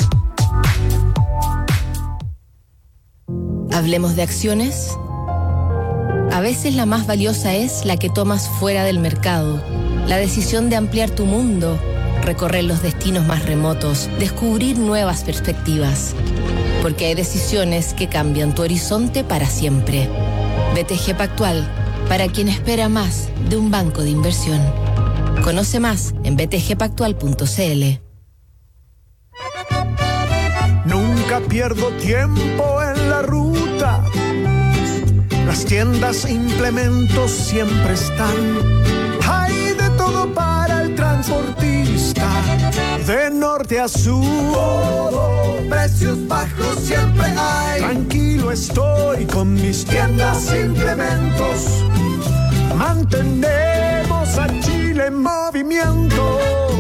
Hablemos de acciones. A veces la más valiosa es la que tomas fuera del mercado. La decisión de ampliar tu mundo, recorrer los destinos más remotos, descubrir nuevas perspectivas. Porque hay decisiones que cambian tu horizonte para siempre. B T G Pactual, para quien espera más de un banco de inversión. Conoce más en b t g pactual punto cl. Nunca pierdo tiempo en la ruta. Las tiendas e implementos siempre están. Hay de todo para el transportista, de norte a sur. Todo, precios bajos siempre hay. Tranquilo estoy con mis tiendas e implementos. Mantenemos a Chile en movimiento.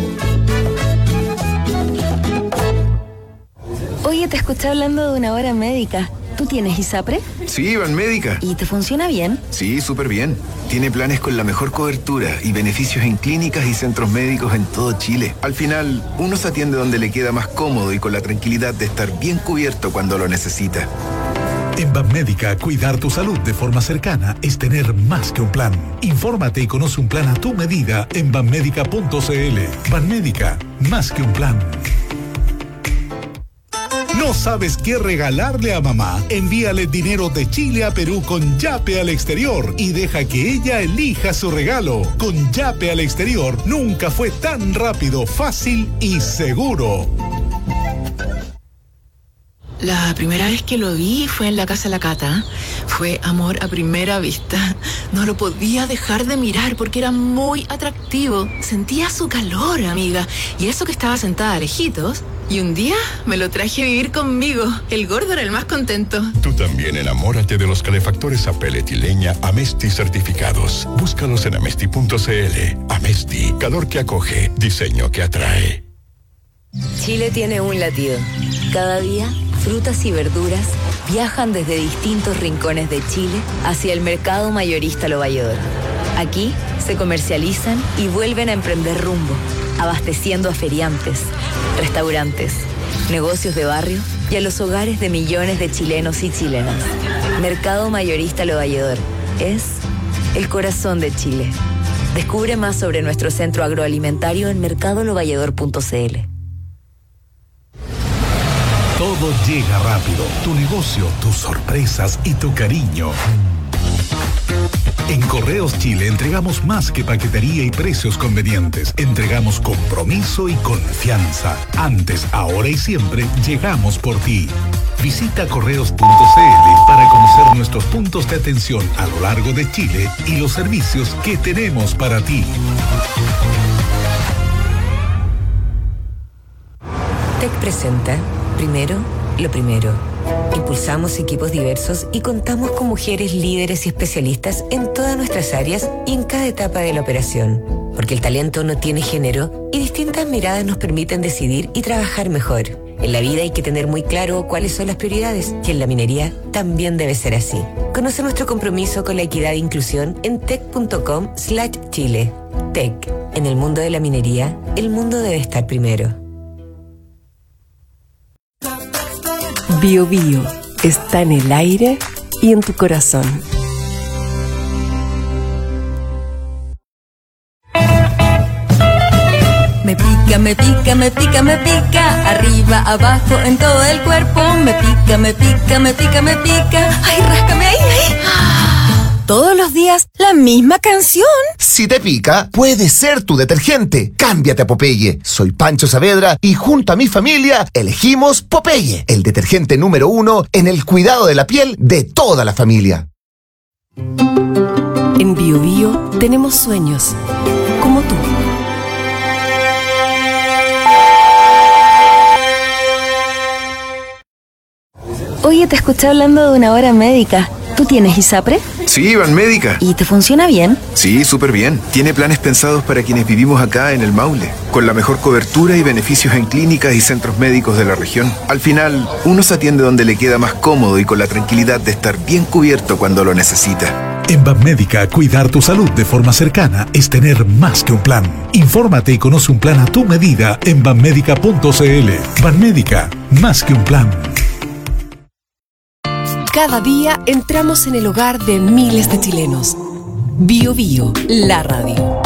Oye, te escuché hablando de una hora médica. ¿Tú tienes ISAPRE? Sí, Banmédica. ¿Y te funciona bien? Sí, súper bien. Tiene planes con la mejor cobertura y beneficios en clínicas y centros médicos en todo Chile. Al final, uno se atiende donde le queda más cómodo y con la tranquilidad de estar bien cubierto cuando lo necesita. En Banmédica, cuidar tu salud de forma cercana es tener más que un plan. Infórmate y conoce un plan a tu medida en banmédica punto cl. Banmédica, más que un plan. ¿No sabes qué regalarle a mamá? Envíale dinero de Chile a Perú con Yape al exterior y deja que ella elija su regalo. Con Yape al exterior nunca fue tan rápido, fácil y seguro. La primera vez que lo vi fue en la casa de la Cata. Fue amor a primera vista. No lo podía dejar de mirar porque era muy atractivo. Sentía su calor, amiga. Y eso que estaba sentada a lejitos. Y un día me lo traje a vivir conmigo. El gordo era el más contento. Tú también enamórate de los calefactores a pellet y leña Amesti certificados. Búscalos en amesti punto cl. Amesti, calor que acoge, diseño que atrae. Chile tiene un latido. Cada día, frutas y verduras viajan desde distintos rincones de Chile hacia el mercado mayorista Lo Valledor. Aquí se comercializan y vuelven a emprender rumbo, abasteciendo a feriantes, restaurantes, negocios de barrio y a los hogares de millones de chilenos y chilenas. Mercado Mayorista Lo Valledor es el corazón de Chile. Descubre más sobre nuestro centro agroalimentario en mercado lo valledor punto cl. Todo llega rápido. Tu negocio, tus sorpresas y tu cariño. En Correos Chile entregamos más que paquetería y precios convenientes. Entregamos compromiso y confianza. Antes, ahora y siempre, llegamos por ti. Visita correos punto cl para conocer nuestros puntos de atención a lo largo de Chile y los servicios que tenemos para ti. T E C presenta Primero, lo primero. Impulsamos equipos diversos y contamos con mujeres líderes y especialistas en todas nuestras áreas y en cada etapa de la operación. Porque el talento no tiene género y distintas miradas nos permiten decidir y trabajar mejor. En la vida hay que tener muy claro cuáles son las prioridades y en la minería también debe ser así. Conoce nuestro compromiso con la equidad e inclusión en tec punto com slash chile. T E C. En el mundo de la minería, el mundo debe estar primero. Bio Bio está en el aire y en tu corazón. Me pica, me pica, me pica, me pica, arriba, abajo, en todo el cuerpo. Me pica, me pica, me pica, me pica. Ay, ráscame ahí, ahí. Todos los días, la misma canción. Si te pica, puede ser tu detergente. Cámbiate a Popeye. Soy Pancho Saavedra y junto a mi familia elegimos Popeye, el detergente número uno en el cuidado de la piel de toda la familia. En Bio Bio tenemos sueños, como tú. Oye, te escuché hablando de una hora médica. ¿Tú tienes ISAPRE? Sí, Banmédica. ¿Y te funciona bien? Sí, súper bien. Tiene planes pensados para quienes vivimos acá en el Maule, con la mejor cobertura y beneficios en clínicas y centros médicos de la región. Al final, uno se atiende donde le queda más cómodo y con la tranquilidad de estar bien cubierto cuando lo necesita. En Banmédica, cuidar tu salud de forma cercana es tener más que un plan. Infórmate y conoce un plan a tu medida en banmédica punto cl. Banmédica, más que un plan. Cada día entramos en el hogar de miles de chilenos. Bio Bio, la radio.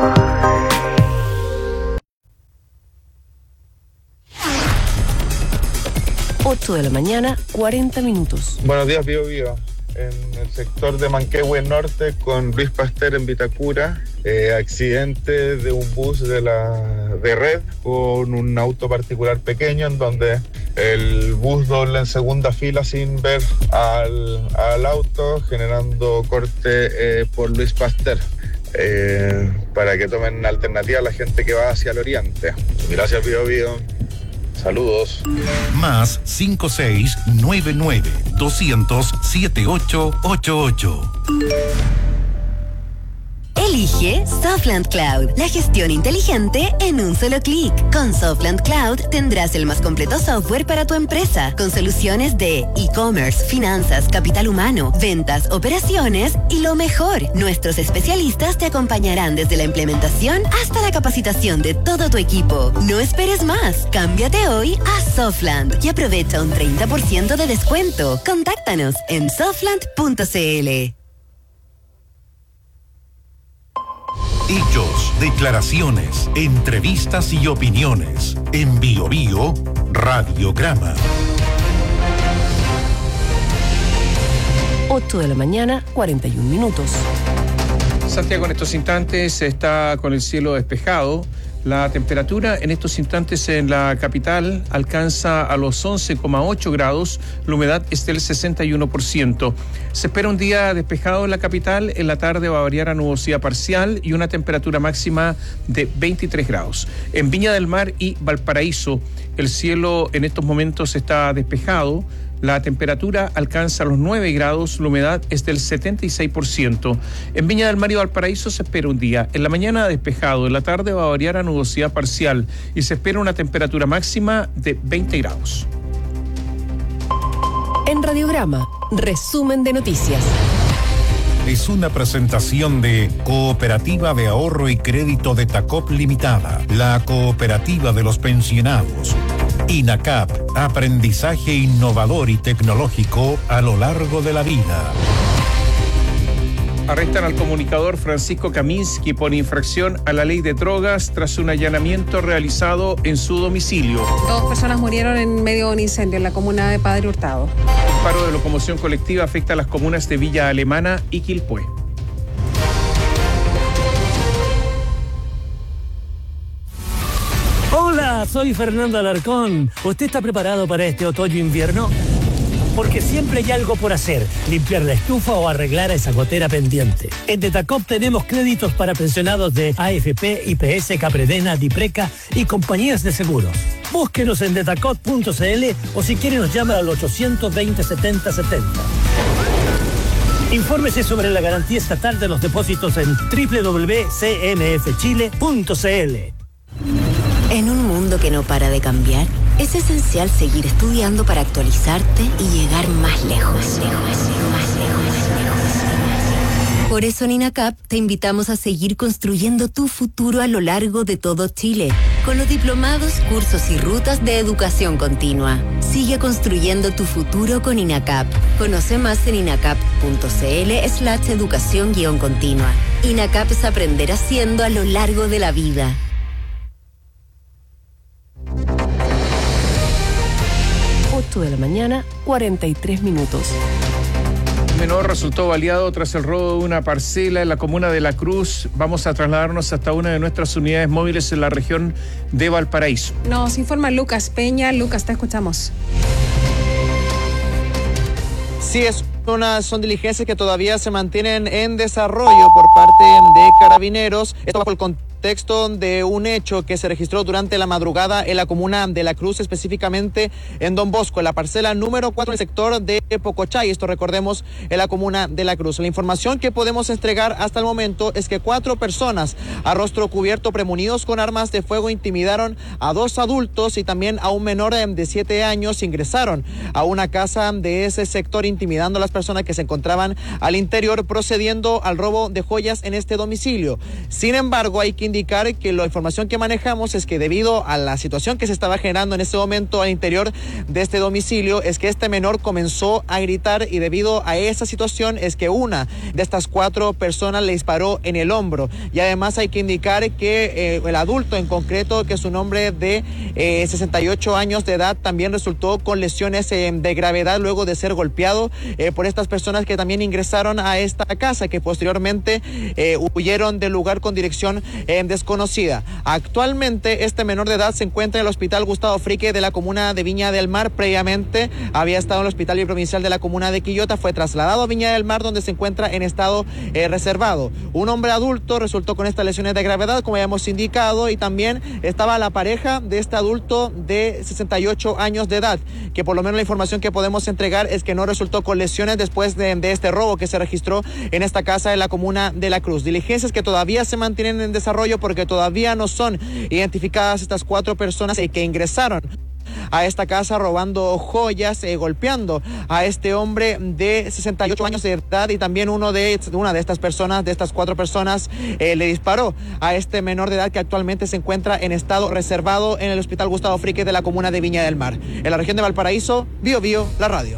ocho de la mañana, cuarenta minutos. Buenos días, Bio Bio. En el sector de Manquehue Norte, con Luis Pasteur en Vitacura, eh, accidente de un bus de la de Red con un auto particular pequeño, en donde el bus dobla en segunda fila sin ver al, al auto, generando corte eh, por Luis Pasteur. Eh, para que tomen alternativa a la gente que va hacia el oriente. Gracias, Bio Bio. Saludos. Más cinco seis nueve nueve doscientos siete ocho ocho ocho. Elige Softland Cloud, la gestión inteligente en un solo clic. Con Softland Cloud tendrás el más completo software para tu empresa, con soluciones de e-commerce, finanzas, capital humano, ventas, operaciones y lo mejor, nuestros especialistas te acompañarán desde la implementación hasta la capacitación de todo tu equipo. No esperes más, cámbiate hoy a Softland y aprovecha un treinta por ciento de descuento. Contáctanos en softland punto cl. Hechos, declaraciones, entrevistas y opiniones. En Bio Bio, Radiograma. ocho de la mañana, cuarenta y un minutos. Santiago en estos instantes está con el cielo despejado. La temperatura en estos instantes en la capital alcanza a los once coma ocho grados, la humedad es del sesenta y uno por ciento. Se espera un día despejado en la capital, en la tarde va a variar a nubosidad parcial y una temperatura máxima de veintitrés grados. En Viña del Mar y Valparaíso, el cielo en estos momentos está despejado. La temperatura alcanza los nueve grados, la humedad es del setenta y seis por ciento. En Viña del Mar y Valparaíso se espera un día. En la mañana despejado, en la tarde va a variar a nubosidad parcial y se espera una temperatura máxima de veinte grados. En Radiograma, resumen de noticias. Es una presentación de Cooperativa de Ahorro y Crédito de Tacop Limitada, la cooperativa de los pensionados. INACAP, aprendizaje innovador y tecnológico a lo largo de la vida. Arrestan al comunicador Francisco Kaminsky por infracción a la ley de drogas tras un allanamiento realizado en su domicilio. Dos personas murieron en medio de un incendio en la comuna de Padre Hurtado. El paro de locomoción colectiva afecta a las comunas de Villa Alemana y Quilpué. Hola, soy Fernando Alarcón. ¿Usted está preparado para este otoño-invierno? Porque siempre hay algo por hacer, limpiar la estufa o arreglar esa gotera pendiente. En Detacop tenemos créditos para pensionados de A F P, I P S, Capredena, Dipreca y compañías de seguros. Búsquenos en detacop punto cl o si quiere nos llama al ochocientos veinte setenta setenta. Infórmese sobre la garantía estatal de los depósitos en doble u doble u doble u punto c n f chile punto c l. En un mundo que no para de cambiar, es esencial seguir estudiando para actualizarte y llegar más lejos. Más lejos, más lejos, más lejos. Por eso en INACAP te invitamos a seguir construyendo tu futuro a lo largo de todo Chile, con los diplomados, cursos y rutas de educación continua. Sigue construyendo tu futuro con INACAP. Conoce más en inacap punto cl slash educación guión continua. INACAP es aprender haciendo a lo largo de la vida. ocho de la mañana, cuarenta y tres minutos. Un menor resultó baleado tras el robo de una parcela en la comuna de La Cruz. Vamos a trasladarnos hasta una de nuestras unidades móviles en la región de Valparaíso. Nos informa Lucas Peña. Lucas, te escuchamos. Sí, es una, son diligencias que todavía se mantienen en desarrollo por parte de Carabineros. Esto bajo el contexto contexto de un hecho que se registró durante la madrugada en la comuna de La Cruz, específicamente en Don Bosco, en la parcela número cuatro del sector de Pocochay. Esto, recordemos, en la comuna de La Cruz. La información que podemos entregar hasta el momento es que cuatro personas a rostro cubierto, premunidos con armas de fuego, intimidaron a dos adultos y también a un menor de siete años. Ingresaron a una casa de ese sector intimidando a las personas que se encontraban al interior, procediendo al robo de joyas en este domicilio. Sin embargo, hay que indicar que la información que manejamos es que debido a la situación que se estaba generando en ese momento al interior de este domicilio, es que este menor comenzó a gritar, y debido a esa situación es que una de estas cuatro personas le disparó en el hombro. Y además hay que indicar que eh, el adulto en concreto, que es un hombre de eh, sesenta y ocho años de edad, también resultó con lesiones eh, de gravedad luego de ser golpeado eh, por estas personas que también ingresaron a esta casa, que posteriormente eh, huyeron del lugar con dirección eh, desconocida. Actualmente este menor de edad se encuentra en el Hospital Gustavo Frique de la comuna de Viña del Mar. Previamente había estado en el Hospital Provincial de la comuna de Quillota, fue trasladado a Viña del Mar, donde se encuentra en estado eh, reservado. Un hombre adulto resultó con estas lesiones de gravedad, como ya hemos indicado, y también estaba la pareja de este adulto de sesenta y ocho años de edad, que por lo menos la información que podemos entregar es que no resultó con lesiones después de, de este robo que se registró en esta casa en la comuna de La Cruz. Diligencias que todavía se mantienen en desarrollo porque todavía no son identificadas estas cuatro personas que ingresaron a esta casa robando joyas, eh, golpeando a este hombre de sesenta y ocho años de edad, y también uno de una de estas personas, de estas cuatro personas, eh, le disparó a este menor de edad que actualmente se encuentra en estado reservado en el Hospital Gustavo Frique de la comuna de Viña del Mar. En la región de Valparaíso, Bio Bio, la radio.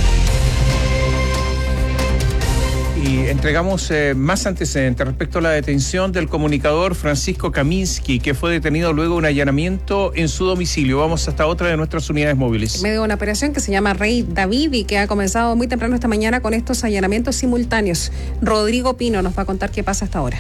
Y entregamos eh, más antecedentes respecto a la detención del comunicador Francisco Kaminsky, que fue detenido luego de un allanamiento en su domicilio. Vamos hasta otra de nuestras unidades móviles. En medio de una operación que se llama Rey David y que ha comenzado muy temprano esta mañana con estos allanamientos simultáneos. Rodrigo Pino nos va a contar qué pasa hasta ahora.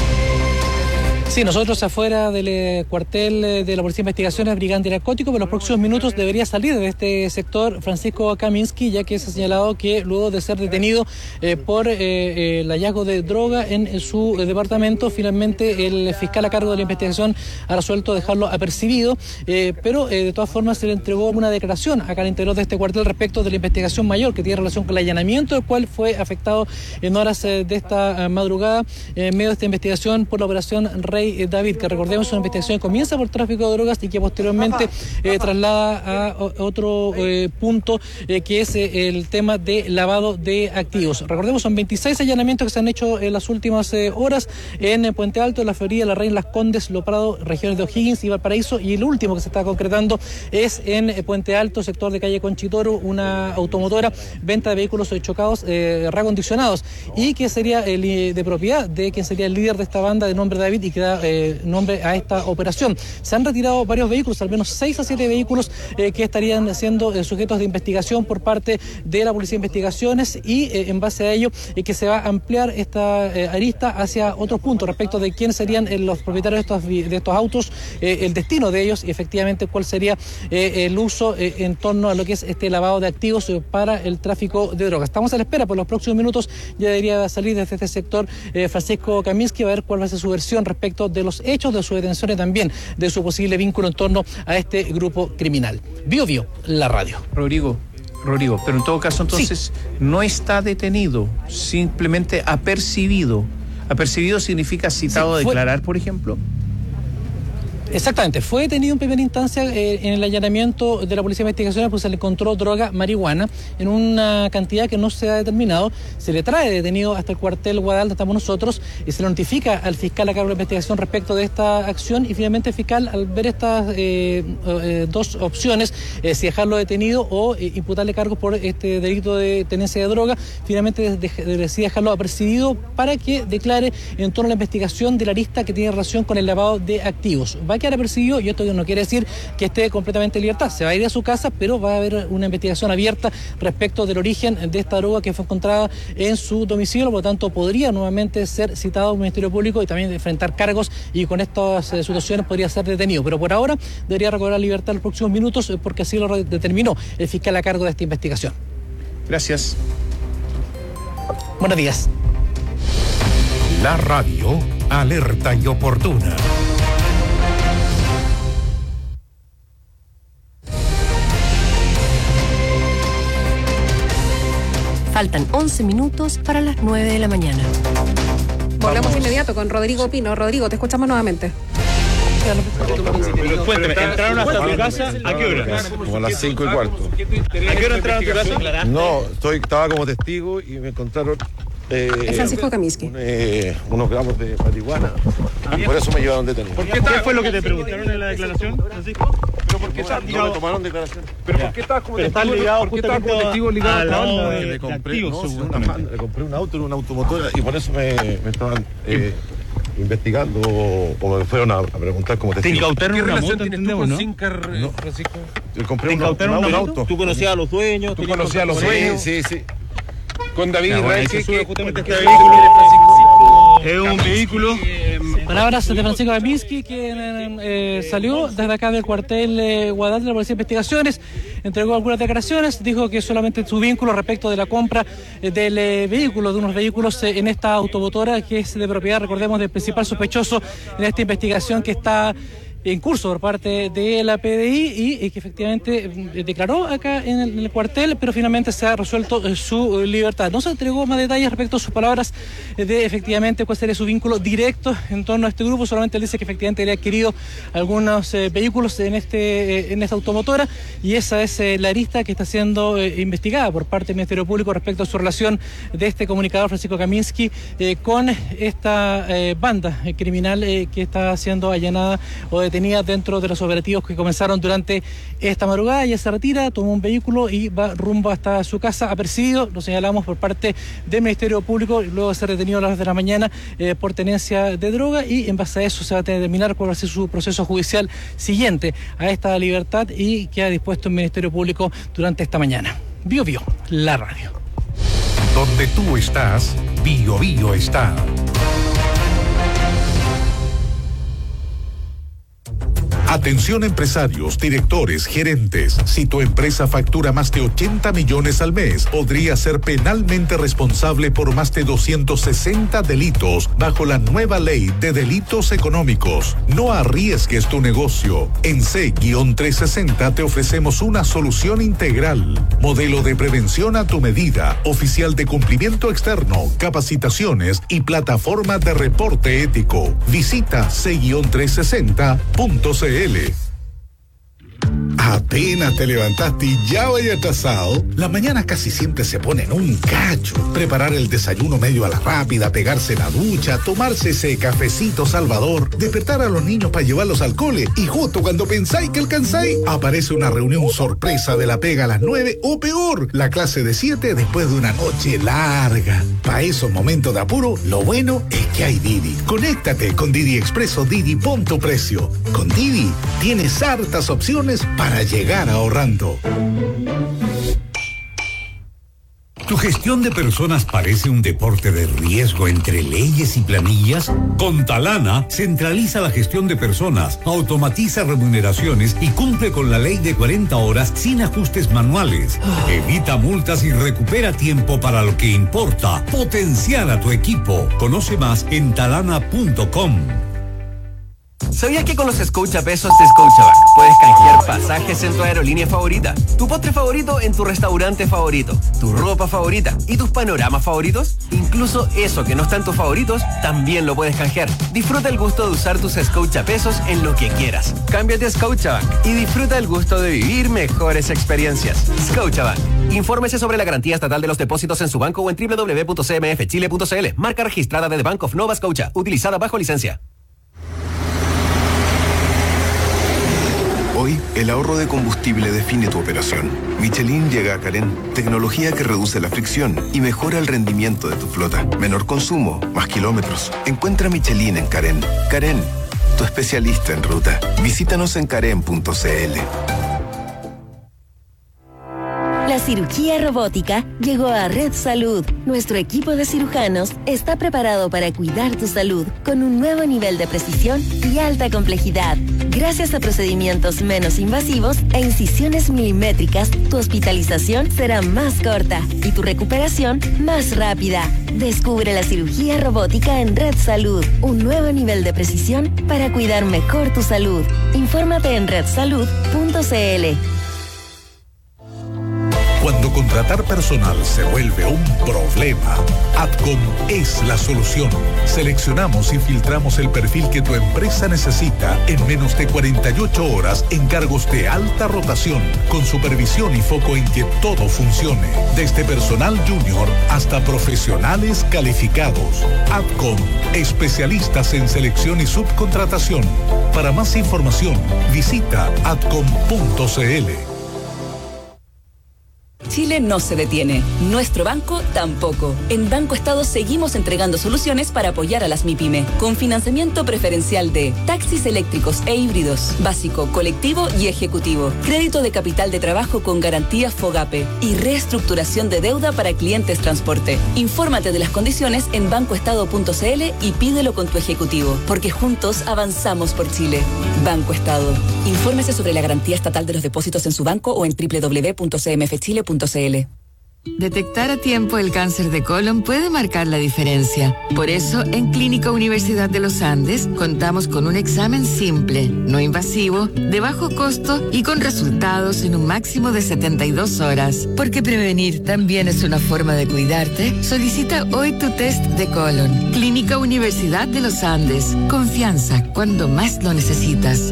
Sí, nosotros afuera del eh, cuartel eh, de la Policía de Investigaciones Brigada Narcótico, pero en los próximos minutos debería salir de este sector Francisco Kaminsky, ya que se ha señalado que luego de ser detenido eh, por eh, eh, el hallazgo de droga en, en su eh, departamento, finalmente el fiscal a cargo de la investigación ha resuelto dejarlo apercibido, eh, pero eh, de todas formas se le entregó una declaración acá al interior de este cuartel respecto de la investigación mayor que tiene relación con el allanamiento, el cual fue afectado en horas eh, de esta eh, madrugada eh, en medio de esta investigación por la operación Rey David, que recordemos es una investigación que comienza por tráfico de drogas y que posteriormente eh, traslada a otro eh, punto eh, que es eh, el tema de lavado de activos. Recordemos, son veintiséis allanamientos que se han hecho en las últimas eh, horas en eh, Puente Alto, La Florida, La Reina, Las Condes, Lo Prado, regiones de O'Higgins y Valparaíso, y el último que se está concretando es en eh, Puente Alto, sector de calle Conchitoro, una automotora, venta de vehículos chocados, eh, reacondicionados, y que sería el, de propiedad de quien sería el líder de esta banda de nombre David y que da Eh, nombre a esta operación. Se han retirado varios vehículos, al menos seis a siete vehículos eh, que estarían siendo eh, sujetos de investigación por parte de la Policía de Investigaciones, y eh, en base a ello eh, que se va a ampliar esta eh, arista hacia otros puntos respecto de quiénes serían eh, los propietarios de estos, de estos autos, eh, el destino de ellos y efectivamente cuál sería eh, el uso eh, en torno a lo que es este lavado de activos eh, para el tráfico de drogas. Estamos a la espera, por los próximos minutos ya debería salir desde este sector eh, Francisco Kaminsky, a ver cuál va a ser su versión respecto de los hechos, de su detención y también de su posible vínculo en torno a este grupo criminal. Bio Bio, la radio. Rodrigo, Rodrigo, pero en todo caso entonces sí, no está detenido, simplemente apercibido. Apercibido significa citado sí, fue... a declarar, por ejemplo. Exactamente, fue detenido en primera instancia eh, en el allanamiento de la Policía de Investigaciones, pues se le encontró droga, marihuana, en una cantidad que no se ha determinado. Se le trae detenido hasta el cuartel Guadalda, estamos nosotros, y se le notifica al fiscal a cargo de la investigación respecto de esta acción, y finalmente el fiscal, al ver estas eh, eh, dos opciones, eh, si dejarlo detenido o eh, imputarle cargos por este delito de tenencia de droga, finalmente decide dejarlo apercibido para que declare en torno a la investigación de la arista que tiene relación con el lavado de activos. Va a quedar apercibido, y esto no quiere decir que esté completamente en libertad, se va a ir a su casa, pero va a haber una investigación abierta respecto del origen de esta droga que fue encontrada en su domicilio, por lo tanto podría nuevamente ser citado al Ministerio Público y también enfrentar cargos, y con estas eh, situaciones podría ser detenido, pero por ahora debería recobrar libertad en los próximos minutos eh, porque así lo determinó el fiscal a cargo de esta investigación. Gracias. Buenos días. La radio alerta y oportuna. Faltan once minutos para las nueve de la mañana. Volvemos de inmediato con Rodrigo Pino. Rodrigo, te escuchamos nuevamente. Cuéntame, ¿entraron hasta tu casa? ¿A qué hora? Como a las cinco y cuarto. ¿A qué hora entraron a tu casa? No, estoy, estaba como testigo y me encontraron eh, es Francisco Kaminsky. Un, eh, unos gramos de marihuana y por eso me llevaron detenido. ¿Por qué, ¿Qué fue lo que te preguntaron en la declaración, Francisco? ¿Pero por qué estás no, no me tomaron declaración. ¿Pero por qué estás como testigo, ¿por qué estás como testigo ligado a la onda de, le compré, activos, no, una banda, le compré un auto en una automotora y por eso me, me estaban eh, investigando o, o me fueron a, a preguntar como testigo. ¿Te incautaron una moto, entendemos, no? Sincar, no. Francisco? Yo compré ¿Te incautaron un, un auto? ¿Tú conocías a los dueños? ¿Tú conocías a los dueños? Sí, sí, sí. Con David Israel, que sube justamente este vehículo. Es un vehículo. Palabras de Francisco Kaminsky, que eh, salió desde acá del cuartel eh, Guadalajara de la Policía de Investigaciones, entregó algunas declaraciones, dijo que solamente su vínculo respecto de la compra eh, del eh, vehículo, de unos vehículos eh, en esta automotora que es de propiedad, recordemos, del principal sospechoso en esta investigación que está en curso por parte de la P D I y, y que efectivamente eh, declaró acá en el, en el cuartel, pero finalmente se ha resuelto eh, su eh, libertad. No se entregó más detalles respecto a sus palabras eh, de efectivamente cuál sería su vínculo directo en torno a este grupo, solamente él dice que efectivamente había adquirido algunos eh, vehículos en este eh, en esta automotora y esa es eh, la arista que está siendo eh, investigada por parte del Ministerio Público respecto a su relación de este comunicador Francisco Kaminsky eh, con esta eh, banda eh, criminal eh, que está siendo allanada o detenida dentro de los operativos que comenzaron durante esta madrugada. Ya se retira, tomó un vehículo y va rumbo hasta su casa, apercibido, lo señalamos, por parte del Ministerio Público, luego de ser detenido a las de la mañana eh, por tenencia de droga, y en base a eso se va a determinar cuál va a ser su proceso judicial siguiente a esta libertad y queda dispuesto el Ministerio Público durante esta mañana. Bio Bio, la radio. Donde tú estás, Bio Bio está. Atención empresarios, directores, gerentes. Si tu empresa factura más de ochenta millones al mes, podría ser penalmente responsable por más de doscientos sesenta delitos bajo la nueva ley de delitos económicos. No arriesgues tu negocio. En C trescientos sesenta te ofrecemos una solución integral. Modelo de prevención a tu medida, oficial de cumplimiento externo, capacitaciones y plataforma de reporte ético. Visita C trescientos sesenta punto c l. Apenas te levantaste y ya vaya atrasado. La mañana casi siempre se pone en un cacho. Preparar el desayuno medio a la rápida, pegarse la ducha, tomarse ese cafecito salvador, despertar a los niños para llevarlos al cole y justo cuando pensáis que alcanzáis, aparece una reunión sorpresa de la pega a las nueve o peor, la clase de siete después de una noche larga. Para esos momentos de apuro, lo bueno es que hay Didi. Conéctate con Didi Expreso Didi Punto Precio. Con Didi tienes hartas opciones para llegar ahorrando. ¿Tu gestión de personas parece un deporte de riesgo entre leyes y planillas? Con Talana, centraliza la gestión de personas, automatiza remuneraciones y cumple con la ley de cuarenta horas sin ajustes manuales. Evita multas y recupera tiempo para lo que importa. Potenciar a tu equipo. Conoce más en talana punto com. ¿Sabías que con los Scotia Pesos de Scotiabank puedes canjear pasajes en tu aerolínea favorita, tu postre favorito en tu restaurante favorito, tu ropa favorita y tus panoramas favoritos? Incluso eso que no está en tus favoritos, también lo puedes canjear. Disfruta el gusto de usar tus Scotia Pesos en lo que quieras. Cámbiate a Scotiabank y disfruta el gusto de vivir mejores experiencias. Scotiabank. Infórmese sobre la garantía estatal de los depósitos en su banco o en doble u doble u doble u punto c m f chile punto c l. Marca registrada de The Bank of Nova Scotia, utilizada bajo licencia. Hoy, el ahorro de combustible define tu operación. Michelin llega a Carén, tecnología que reduce la fricción y mejora el rendimiento de tu flota. Menor consumo, más kilómetros. Encuentra Michelin en Carén. Carén, tu especialista en ruta. Visítanos en carén punto c l. La cirugía robótica llegó a Red Salud. Nuestro equipo de cirujanos está preparado para cuidar tu salud con un nuevo nivel de precisión y alta complejidad. Gracias a procedimientos menos invasivos e incisiones milimétricas, tu hospitalización será más corta y tu recuperación más rápida. Descubre la cirugía robótica en Red Salud, un nuevo nivel de precisión para cuidar mejor tu salud. Infórmate en red salud punto c l. Cuando contratar personal se vuelve un problema, Adcom es la solución. Seleccionamos y filtramos el perfil que tu empresa necesita en menos de cuarenta y ocho horas en cargos de alta rotación, con supervisión y foco en que todo funcione, desde personal junior hasta profesionales calificados. Adcom, especialistas en selección y subcontratación. Para más información, visita adcom punto c l. Chile no se detiene. Nuestro banco tampoco. En Banco Estado seguimos entregando soluciones para apoyar a las MIPYME, con financiamiento preferencial de taxis eléctricos e híbridos, básico, colectivo y ejecutivo, crédito de capital de trabajo con garantía FOGAPE y reestructuración de deuda para clientes transporte. Infórmate de las condiciones en banco estado punto c l y pídelo con tu ejecutivo, porque juntos avanzamos por Chile. Banco Estado. Infórmese sobre la garantía estatal de los depósitos en su banco o en doble u doble u doble u punto c m f chile punto c l. Detectar a tiempo el cáncer de colon puede marcar la diferencia. Por eso, en Clínica Universidad de los Andes contamos con un examen simple, no invasivo, de bajo costo y con resultados en un máximo de setenta y dos horas. Porque prevenir también es una forma de cuidarte. Solicita hoy tu test de colon. Clínica Universidad de los Andes. Confianza cuando más lo necesitas.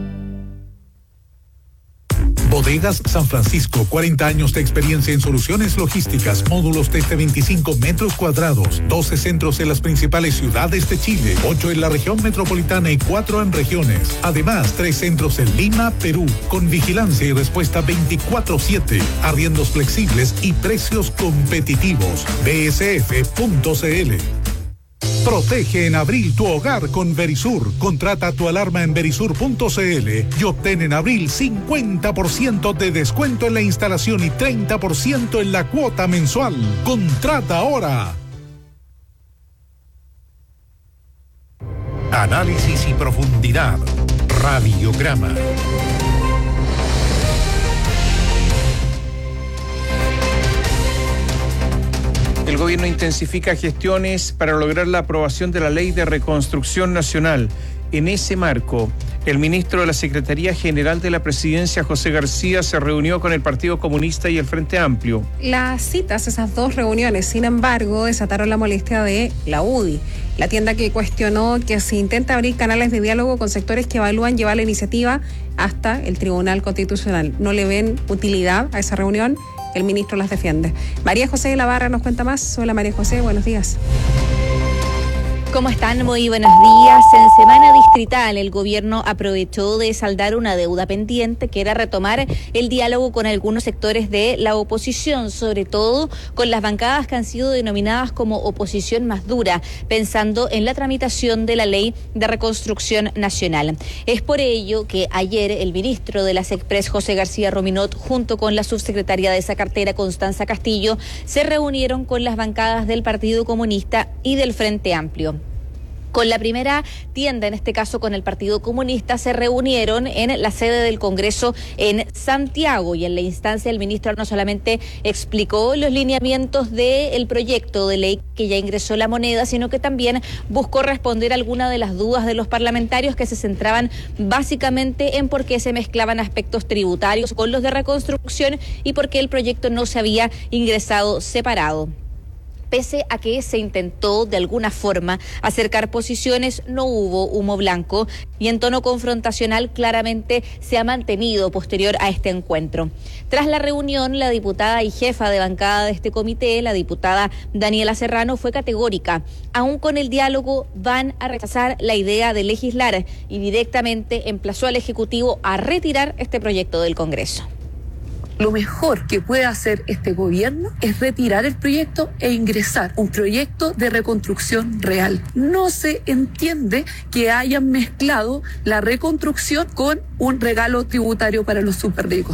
Bodegas San Francisco, cuarenta años de experiencia en soluciones logísticas, módulos desde veinticinco metros cuadrados, doce centros en las principales ciudades de Chile, ocho en la región metropolitana y cuatro en regiones. Además, tres centros en Lima, Perú, con vigilancia y respuesta veinticuatro siete, arriendos flexibles y precios competitivos. b s f punto c l. Protege en abril tu hogar con Verisur. Contrata tu alarma en verisur punto c l y obtén en abril cincuenta por ciento de descuento en la instalación y treinta por ciento en la cuota mensual. Contrata ahora. Análisis y profundidad. Radiograma. El gobierno intensifica gestiones para lograr la aprobación de la Ley de Reconstrucción Nacional. En ese marco, el ministro de la Secretaría General de la Presidencia, José García, se reunió con el Partido Comunista y el Frente Amplio. Las citas, esas dos reuniones, sin embargo, desataron la molestia de la U D I, la tienda que cuestionó que se intenta abrir canales de diálogo con sectores que evalúan llevar la iniciativa hasta el Tribunal Constitucional. No le ven utilidad a esa reunión. El ministro las defiende. María José de la Barra nos cuenta más. Hola María José, buenos días. ¿Cómo están? Muy buenos días. En semana distrital, el gobierno aprovechó de saldar una deuda pendiente, que era retomar el diálogo con algunos sectores de la oposición, sobre todo con las bancadas que han sido denominadas como oposición más dura, pensando en la tramitación de la Ley de Reconstrucción Nacional. Es por ello que ayer el ministro de la SECPRES, José García Rominot, junto con la subsecretaria de esa cartera, Constanza Castillo, se reunieron con las bancadas del Partido Comunista y del Frente Amplio. Con la primera tienda, en este caso con el Partido Comunista, se reunieron en la sede del Congreso en Santiago, y en la instancia el ministro no solamente explicó los lineamientos del proyecto de ley que ya ingresó la moneda, sino que también buscó responder algunas de las dudas de los parlamentarios, que se centraban básicamente en por qué se mezclaban aspectos tributarios con los de reconstrucción y por qué el proyecto no se había ingresado separado. Pese a que se intentó de alguna forma acercar posiciones, no hubo humo blanco, y en tono confrontacional claramente se ha mantenido posterior a este encuentro. Tras la reunión, la diputada y jefa de bancada de este comité, la diputada Daniela Serrano, fue categórica. Aún con el diálogo, van a rechazar la idea de legislar, y directamente emplazó al Ejecutivo a retirar este proyecto del Congreso. Lo mejor que puede hacer este gobierno es retirar el proyecto e ingresar un proyecto de reconstrucción real. No se entiende que hayan mezclado la reconstrucción con un regalo tributario para los superricos.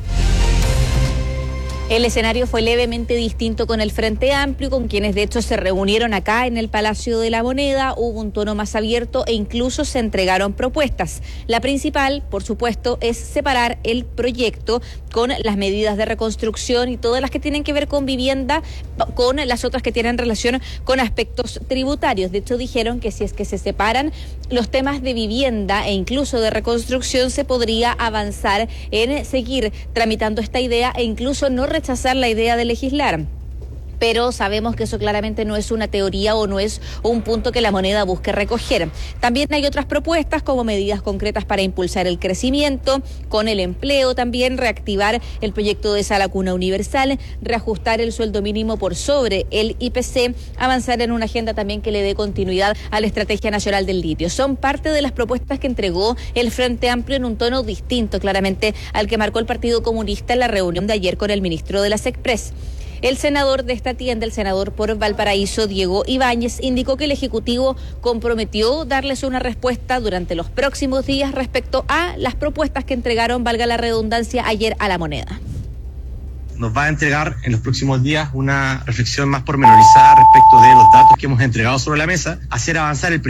El escenario fue levemente distinto con el Frente Amplio, con quienes de hecho se reunieron acá en el Palacio de la Moneda. Hubo un tono más abierto e incluso se entregaron propuestas. La principal, por supuesto, es separar el proyecto con las medidas de reconstrucción y todas las que tienen que ver con vivienda, con las otras que tienen relación con aspectos tributarios. De hecho, dijeron que si es que se separan los temas de vivienda e incluso de reconstrucción, se podría avanzar en seguir tramitando esta idea e incluso no rechazar la idea de legislar. Pero sabemos que eso claramente no es una teoría o no es un punto que la moneda busque recoger. También hay otras propuestas como medidas concretas para impulsar el crecimiento, con el empleo también, reactivar el proyecto de Sala Cuna Universal, reajustar el sueldo mínimo por sobre el I P C, avanzar en una agenda también que le dé continuidad a la Estrategia Nacional del Litio. Son parte de las propuestas que entregó el Frente Amplio en un tono distinto claramente al que marcó el Partido Comunista en la reunión de ayer con el ministro de la SECPRES. El senador de esta tienda, el senador por Valparaíso, Diego Ibáñez, indicó que el Ejecutivo comprometió darles una respuesta durante los próximos días respecto a las propuestas que entregaron, valga la redundancia, ayer a la moneda. Nos va a entregar en los próximos días una reflexión más pormenorizada respecto de los datos que hemos entregado sobre la mesa, hacer avanzar el